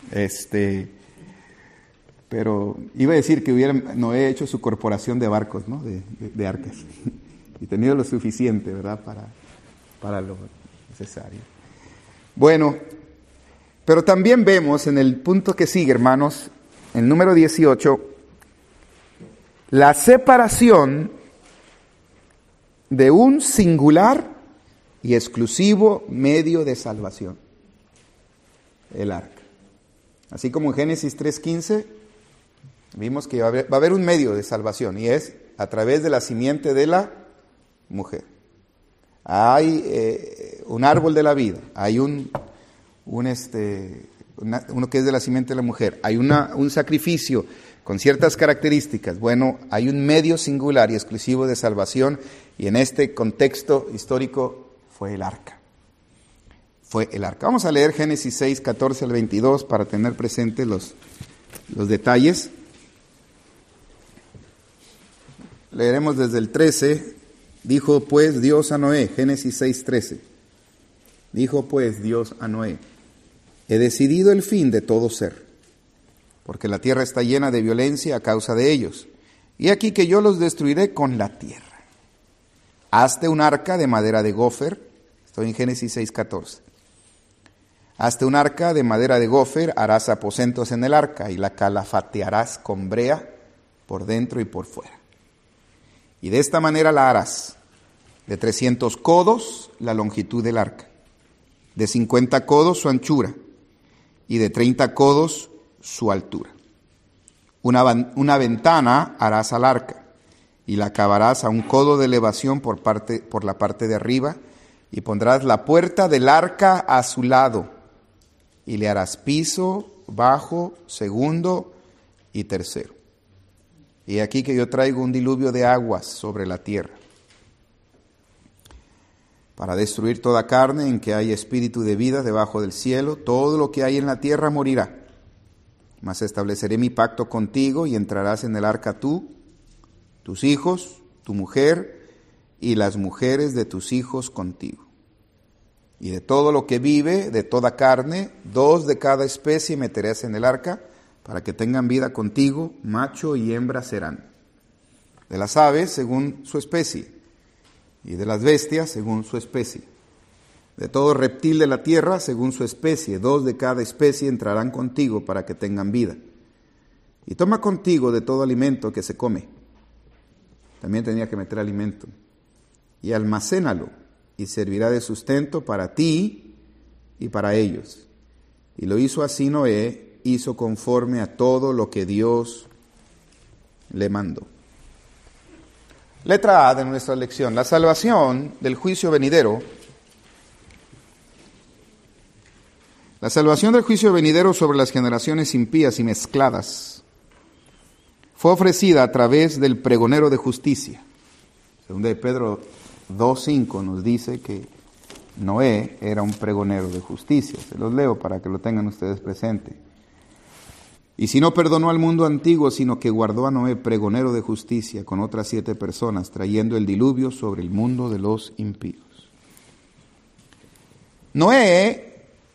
Pero iba a decir que Noé hecho su corporación de barcos, ¿no? De arcas. Y tenido lo suficiente, ¿verdad? Para lo necesario. Bueno, pero también vemos en el punto que sigue, hermanos, el número 18, la separación de un singular y exclusivo medio de salvación, el arca. Así como en Génesis 3:15 vimos que va a haber un medio de salvación y es a través de la simiente de la mujer. Hay un árbol de la vida, hay uno que es de la simiente de la mujer, hay un sacrificio con ciertas características. Bueno, hay un medio singular y exclusivo de salvación y en este contexto histórico fue el arca. Vamos a leer Génesis 6, 14 al 22 para tener presentes los detalles. Leeremos desde el 13. Dijo pues Dios a Noé, Génesis 6, 13. Dijo pues Dios a Noé, he decidido el fin de todo ser, porque la tierra está llena de violencia a causa de ellos. Y aquí que yo los destruiré con la tierra. Hazte un arca de madera de gofer. Estoy en Génesis 6, 14. Hazte un arca de madera de gofer, harás aposentos en el arca y la calafatearás con brea por dentro y por fuera. Y de esta manera la harás. De 300 codos la longitud del arca, de 50 codos su anchura y de 30 codos su altura. Una ventana harás al arca y la acabarás a un codo de elevación por la parte de arriba y pondrás la puerta del arca a su lado y le harás piso, bajo, segundo y tercero. Y aquí que yo traigo un diluvio de aguas sobre la tierra para destruir toda carne en que hay espíritu de vida debajo del cielo. Todo lo que hay en la tierra morirá. Mas estableceré mi pacto contigo y entrarás en el arca tú, tus hijos, tu mujer y las mujeres de tus hijos contigo. Y de todo lo que vive, de toda carne, 2 de cada especie meterás en el arca para que tengan vida contigo, macho y hembra serán. De las aves según su especie y de las bestias según su especie. De todo reptil de la tierra, según su especie, 2 de cada especie entrarán contigo para que tengan vida. Y toma contigo de todo alimento que se come. También tenía que meter alimento. Y almacénalo, y servirá de sustento para ti y para ellos. Y lo hizo así Noé, hizo conforme a todo lo que Dios le mandó. Letra A de nuestra lección. La salvación del juicio venidero. La salvación del juicio venidero sobre las generaciones impías y mezcladas fue ofrecida a través del pregonero de justicia. Según de Pedro 2:5 nos dice que Noé era un pregonero de justicia. Se los leo para que lo tengan ustedes presente. Y si no perdonó al mundo antiguo, sino que guardó a Noé pregonero de justicia con otras 7 personas, trayendo el diluvio sobre el mundo de los impíos. Noé,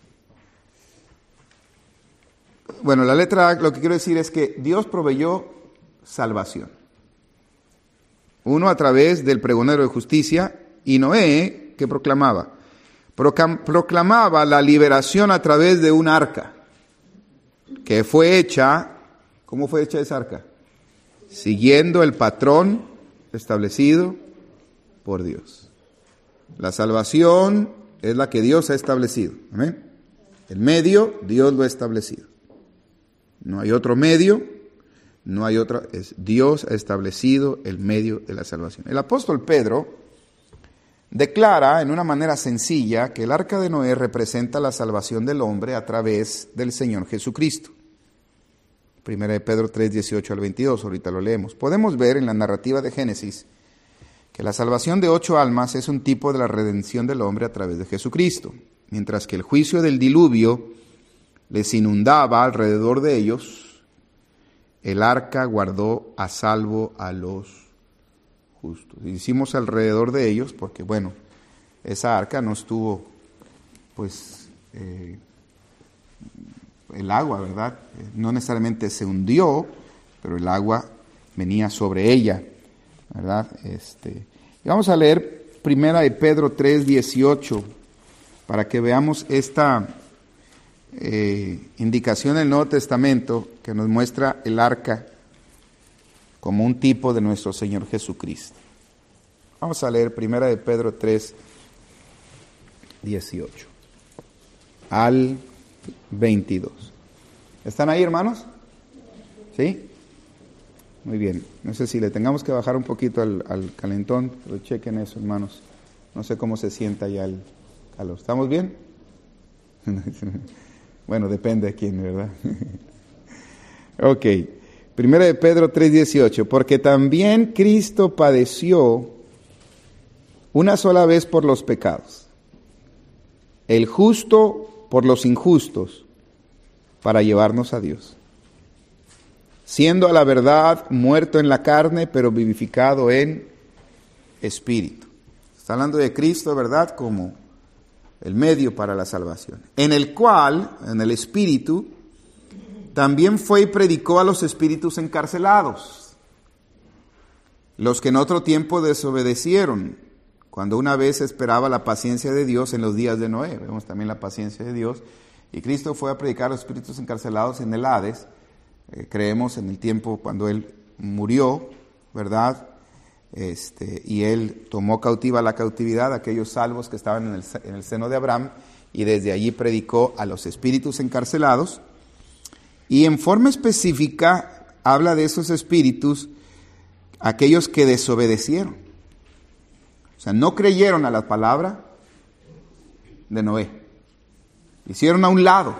bueno, la letra A, lo que quiero decir es que Dios proveyó salvación. Uno a través del pregonero de justicia, y Noé, ¿qué proclamaba? Proclamaba la liberación a través de un arca, que fue hecha, ¿cómo fue hecha esa arca? Siguiendo el patrón establecido por Dios. La salvación es la que Dios ha establecido. ¿Amén? El medio, Dios lo ha establecido. No hay otro medio, no hay otra, Dios ha establecido el medio de la salvación. El apóstol Pedro declara en una manera sencilla que el arca de Noé representa la salvación del hombre a través del Señor Jesucristo. 1 de Pedro 3, 18 al 22, ahorita lo leemos. Podemos ver en la narrativa de Génesis que la salvación de 8 almas es un tipo de la redención del hombre a través de Jesucristo, mientras que el juicio del diluvio les inundaba alrededor de ellos, el arca guardó a salvo a los justos. Y decimos alrededor de ellos porque, bueno, esa arca no estuvo, pues, el agua, ¿verdad? No necesariamente se hundió, pero el agua venía sobre ella, ¿verdad? Y vamos a leer 1 de Pedro 3, 18, para que veamos esta indicación del Nuevo Testamento que nos muestra el arca como un tipo de nuestro Señor Jesucristo. Vamos a leer 1 de Pedro 3, 18 al 22. ¿Están ahí, hermanos? ¿Sí? Muy bien. No sé si le tengamos que bajar un poquito al calentón, pero chequen eso, hermanos. No sé cómo se sienta ya el calor. ¿Estamos bien? Bueno, depende de quién, ¿verdad? Ok. 1 de Pedro 3:18. Porque también Cristo padeció una sola vez por los pecados, el justo por los injustos, para llevarnos a Dios, siendo a la verdad muerto en la carne, pero vivificado en espíritu. Está hablando de Cristo, ¿verdad?, como el medio para la salvación, en el cual, en el Espíritu, también fue y predicó a los espíritus encarcelados, los que en otro tiempo desobedecieron, cuando una vez esperaba la paciencia de Dios en los días de Noé. Vemos también la paciencia de Dios. Y Cristo fue a predicar a los espíritus encarcelados en el Hades. Creemos en el tiempo cuando Él murió, ¿verdad? Y Él tomó cautiva la cautividad a aquellos salvos que estaban en el seno de Abraham, y desde allí predicó a los espíritus encarcelados. Y en forma específica habla de esos espíritus, aquellos que desobedecieron. O sea, no creyeron a la palabra de Noé. Hicieron a un lado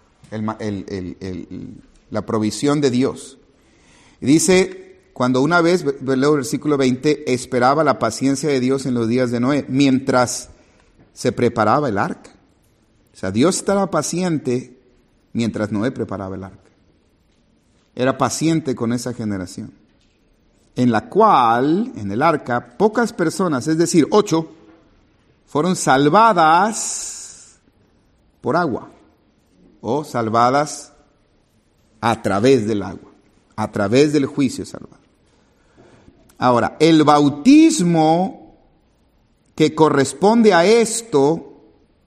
la provisión de Dios. Y dice, cuando una vez, leo el versículo 20, esperaba la paciencia de Dios en los días de Noé, mientras se preparaba el arca. O sea, Dios estaba paciente mientras Noé preparaba el arca. Era paciente con esa generación, en la cual, en el arca, pocas personas, es decir, 8, fueron salvadas por agua, o salvadas a través del agua, a través del juicio salvado. Ahora, el bautismo que corresponde a esto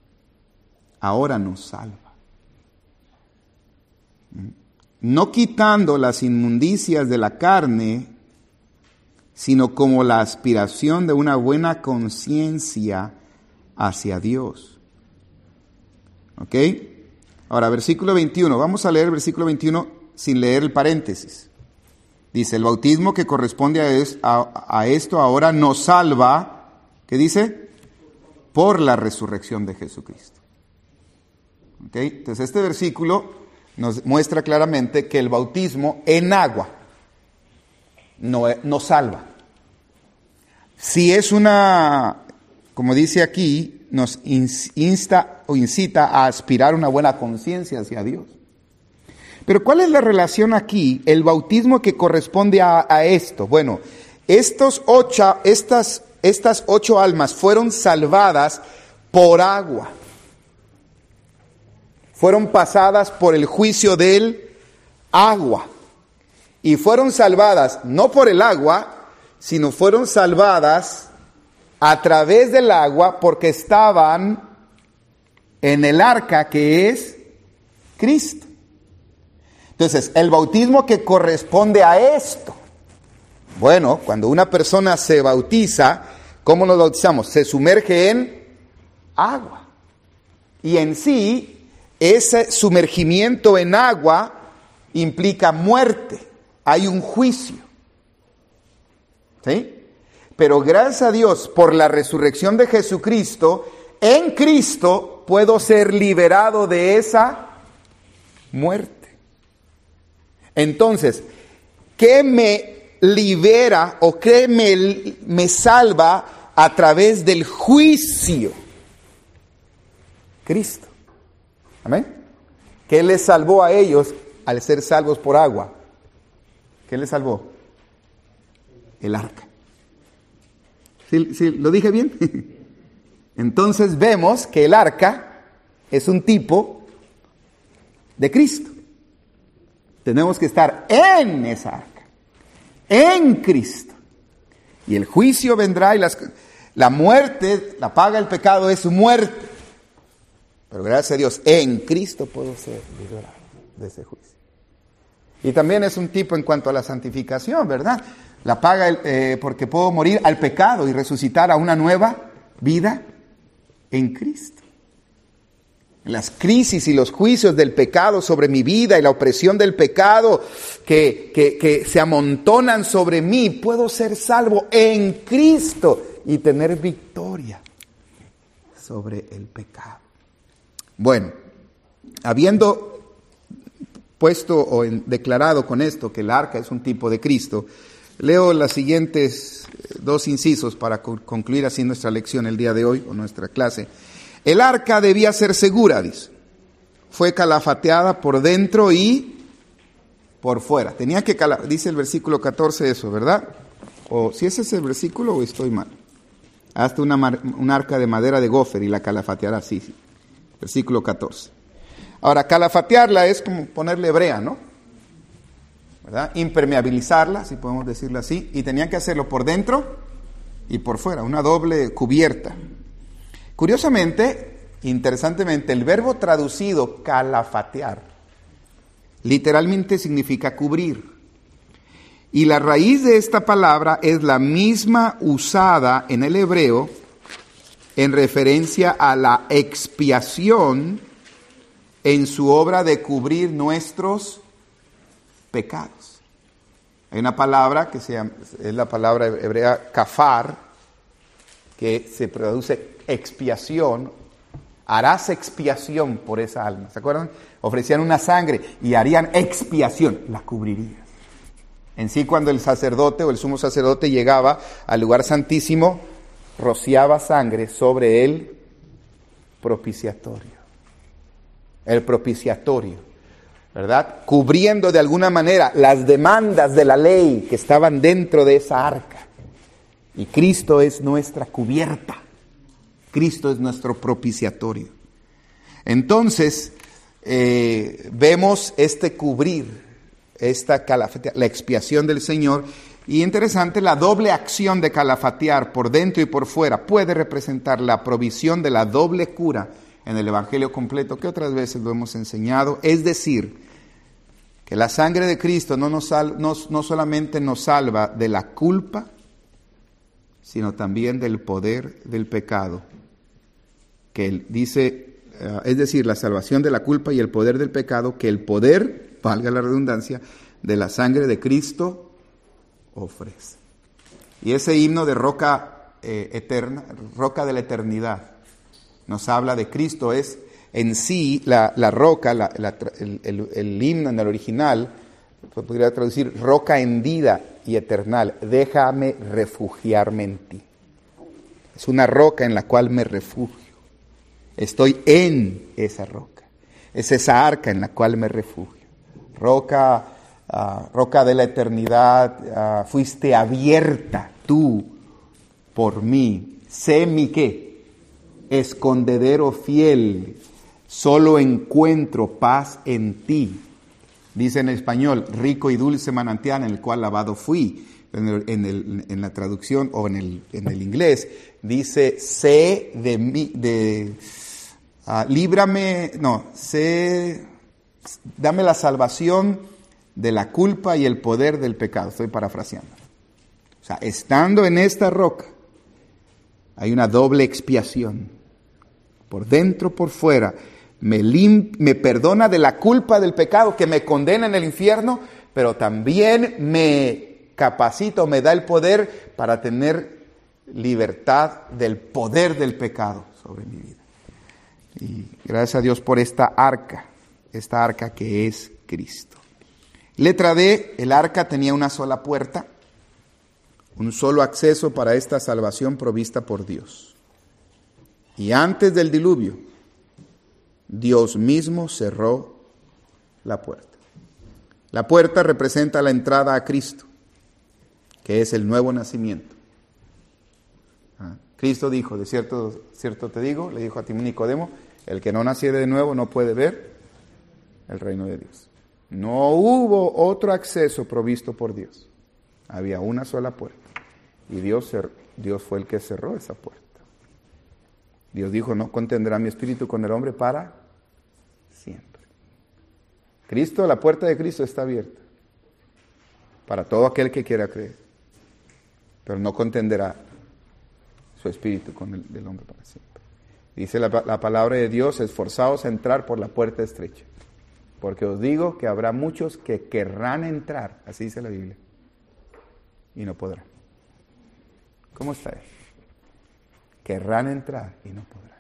ahora nos salva. No quitando las inmundicias de la carne, sino como la aspiración de una buena conciencia hacia Dios. ¿Ok? Ahora, versículo 21. Vamos a leer el versículo 21 sin leer el paréntesis. Dice, el bautismo que corresponde a esto ahora nos salva, ¿qué dice? Por la resurrección de Jesucristo. ¿Ok? Entonces este versículo nos muestra claramente que el bautismo en agua no salva. Si es como dice aquí, nos insta o incita a aspirar una buena conciencia hacia Dios. Pero ¿cuál es la relación aquí? El bautismo que corresponde a esto. Bueno, estas 8 almas fueron salvadas por agua. Fueron pasadas por el juicio del agua. Y fueron salvadas no por el agua, sino fueron salvadas a través del agua porque estaban en el arca que es Cristo. Entonces, el bautismo que corresponde a esto. Bueno, cuando una persona se bautiza, ¿cómo nos bautizamos? Se sumerge en agua. Y en sí, ese sumergimiento en agua implica muerte. Hay un juicio. ¿Sí? Pero gracias a Dios, por la resurrección de Jesucristo, en Cristo puedo ser liberado de esa muerte. Entonces, ¿qué me libera o qué me salva a través del juicio? Cristo. ¿Amén? ¿Qué les salvó a ellos al ser salvos por agua? ¿Qué les salvó? El arca. ¿Sí, lo dije bien? Entonces vemos que el arca es un tipo de Cristo. Tenemos que estar en esa arca, en Cristo. Y el juicio vendrá y la muerte, la paga del pecado es muerte. Pero gracias a Dios, en Cristo puedo ser liberado de ese juicio. Y también es un tipo en cuanto a la santificación, ¿verdad? La paga porque puedo morir al pecado y resucitar a una nueva vida en Cristo. Las crisis y los juicios del pecado sobre mi vida y la opresión del pecado que se amontonan sobre mí, puedo ser salvo en Cristo y tener victoria sobre el pecado. Bueno, habiendo puesto o declarado con esto que el arca es un tipo de Cristo, leo las siguientes 2 incisos para concluir así nuestra lección el día de hoy o nuestra clase. El arca debía ser segura, dice. Fue calafateada por dentro y por fuera. Tenía que dice el versículo 14 eso, ¿verdad? O si ese es el versículo o estoy mal. Hazte un arca de madera de gofer y la calafateará así. Sí. Versículo 14. Ahora, calafatearla es como ponerle brea, ¿no? ¿Verdad? Impermeabilizarla, si podemos decirlo así. Y tenían que hacerlo por dentro y por fuera, una doble cubierta. Curiosamente, interesantemente, el verbo traducido calafatear literalmente significa cubrir. Y la raíz de esta palabra es la misma usada en el hebreo en referencia a la expiación en su obra de cubrir nuestros pecados. Hay una palabra que es la palabra hebrea kafar, que se produce expiación. Harás expiación por esa alma. ¿Se acuerdan? Ofrecían una sangre y harían expiación, la cubrirías. En sí, cuando el sacerdote o el sumo sacerdote llegaba al lugar santísimo, rociaba sangre sobre el propiciatorio. El propiciatorio, ¿verdad? Cubriendo de alguna manera las demandas de la ley que estaban dentro de esa arca. Y Cristo es nuestra cubierta. Cristo es nuestro propiciatorio. Entonces, vemos cubrir, la expiación del Señor. Y interesante, la doble acción de calafatear por dentro y por fuera puede representar la provisión de la doble cura en el Evangelio completo, que otras veces lo hemos enseñado, es decir, que la sangre de Cristo no solamente nos salva de la culpa, sino también del poder del pecado. Que él dice, es decir, la salvación de la culpa y el poder del pecado, que el poder, valga la redundancia, de la sangre de Cristo ofrece. Y ese himno de roca eterna, roca de la eternidad, nos habla de Cristo, es en sí la roca, el himno en el original, podría traducir roca hendida y eternal, déjame refugiarme en ti. Es una roca en la cual me refugio. Estoy en esa roca. Es esa arca en la cual me refugio. Roca de la eternidad, fuiste abierta tú por mí. Sé mi ¿qué? Escondedero fiel. Solo encuentro paz en ti. Dice en español, rico y dulce manantial en el cual lavado fui. En la traducción o en el inglés dice, sé de mí, líbrame, dame la salvación de la culpa y el poder del pecado. Estoy parafraseando. O sea, estando en esta roca, hay una doble expiación. Por dentro, por fuera, me perdona de la culpa del pecado que me condena en el infierno, pero también me capacita o me da el poder para tener libertad del poder del pecado sobre mi vida. Y gracias a Dios por esta arca que es Cristo. Letra D, el arca tenía una sola puerta, un solo acceso para esta salvación provista por Dios. Y antes del diluvio, Dios mismo cerró la puerta. La puerta representa la entrada a Cristo, que es el nuevo nacimiento. Cristo dijo, de cierto te digo, le dijo a Nicodemo, el que no naciere de nuevo no puede ver el reino de Dios. No hubo otro acceso provisto por Dios. Había una sola puerta. Y Dios fue el que cerró esa puerta. Dios dijo, no contendrá mi espíritu con el hombre para siempre. Cristo, la puerta de Cristo está abierta para todo aquel que quiera creer. Pero no contenderá su espíritu con el del hombre para siempre. Dice la palabra de Dios, esforzaos a entrar por la puerta estrecha. Porque os digo que habrá muchos que querrán entrar, así dice la Biblia, y no podrán. ¿Cómo está eso? Querrán entrar y no podrán.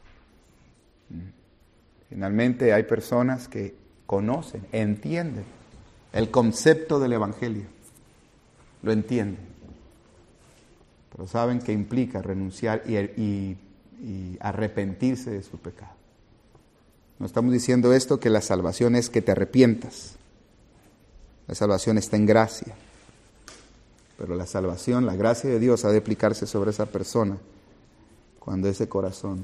Finalmente hay personas que conocen, entienden el concepto del Evangelio. Lo entienden. Pero saben que implica renunciar y arrepentirse de su pecado. No estamos diciendo esto que la salvación es que te arrepientas. La salvación está en gracia. Pero la salvación, la gracia de Dios ha de aplicarse sobre esa persona cuando ese corazón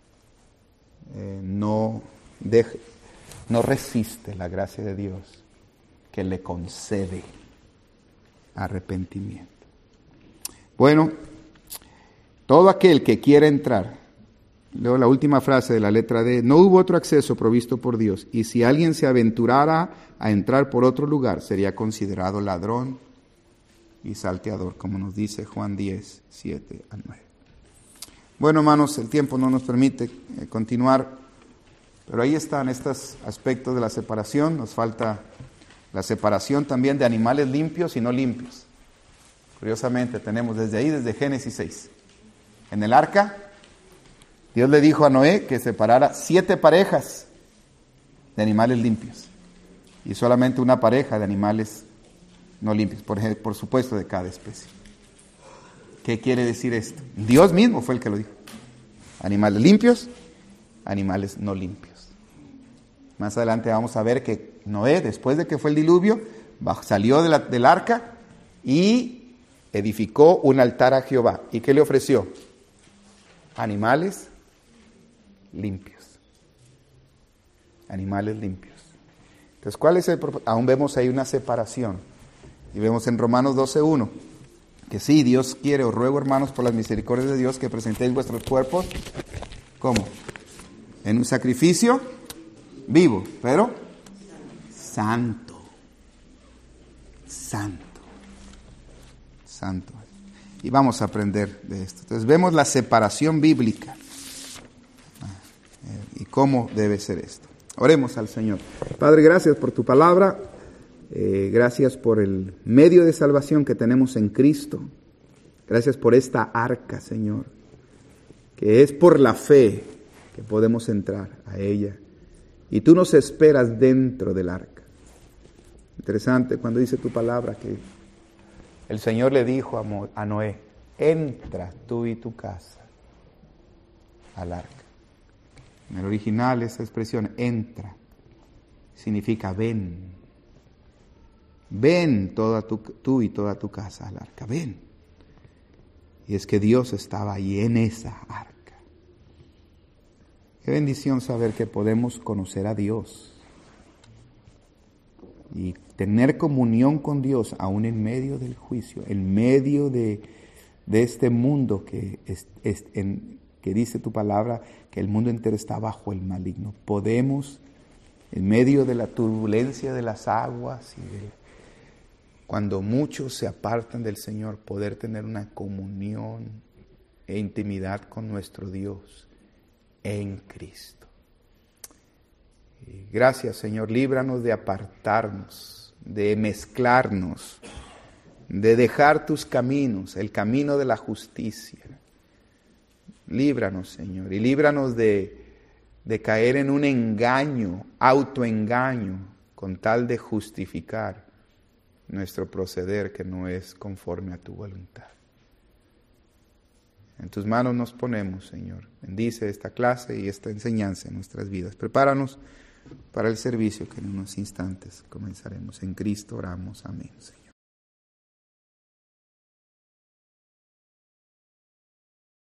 no resiste la gracia de Dios que le concede arrepentimiento. Bueno, todo aquel que quiera entrar, leo la última frase de la letra D, no hubo otro acceso provisto por Dios, y si alguien se aventurara a entrar por otro lugar, sería considerado ladrón y salteador, como nos dice Juan 10, 7 al 9. Bueno, hermanos, el tiempo no nos permite continuar, pero ahí están estos aspectos de la separación. Nos falta la separación también de animales limpios y no limpios. Curiosamente, tenemos desde Génesis 6. En el arca, Dios le dijo a Noé que separara 7 parejas de animales limpios y solamente una pareja de animales no limpios, por supuesto de cada especie. ¿Qué quiere decir esto? Dios mismo fue el que lo dijo. Animales limpios, animales no limpios. Más adelante vamos a ver que Noé, después de que fue el diluvio, salió del arca y edificó un altar a Jehová. ¿Y qué le ofreció? Animales limpios. Animales limpios. Entonces, ¿cuál es el propósito? Aún vemos ahí una separación. Y vemos en Romanos 12:1 que sí, Dios quiere, os ruego, hermanos, por las misericordias de Dios, que presentéis vuestros cuerpos, ¿cómo? en un sacrificio vivo, pero santo. Santo. Santo. Y vamos a aprender de esto. Entonces vemos la separación bíblica y cómo debe ser esto. Oremos al Señor. Padre, gracias por tu palabra. Gracias por el medio de salvación que tenemos en Cristo. Gracias por esta arca, Señor, que es por la fe que podemos entrar a ella. Y tú nos esperas dentro del arca. Interesante cuando dice tu palabra que el Señor le dijo a Noé, entra tú y tu casa al arca. En el original esa expresión, entra, significa ven. Ven tú y toda tu casa al arca, ven. Y es que Dios estaba ahí en esa arca. Qué bendición saber que podemos conocer a Dios y tener comunión con Dios aún en medio del juicio, en medio de este mundo que dice tu palabra que el mundo entero está bajo el maligno. Podemos, en medio de la turbulencia de las aguas y cuando muchos se apartan del Señor, poder tener una comunión e intimidad con nuestro Dios en Cristo. Y gracias, Señor, líbranos de apartarnos, de mezclarnos, de dejar tus caminos, el camino de la justicia. Líbranos, Señor, y líbranos de caer en un engaño, autoengaño, con tal de justificar nuestro proceder que no es conforme a tu voluntad. En tus manos nos ponemos, Señor. Bendice esta clase y esta enseñanza en nuestras vidas. Prepáranos para el servicio que en unos instantes comenzaremos. En Cristo oramos. Amén, Señor.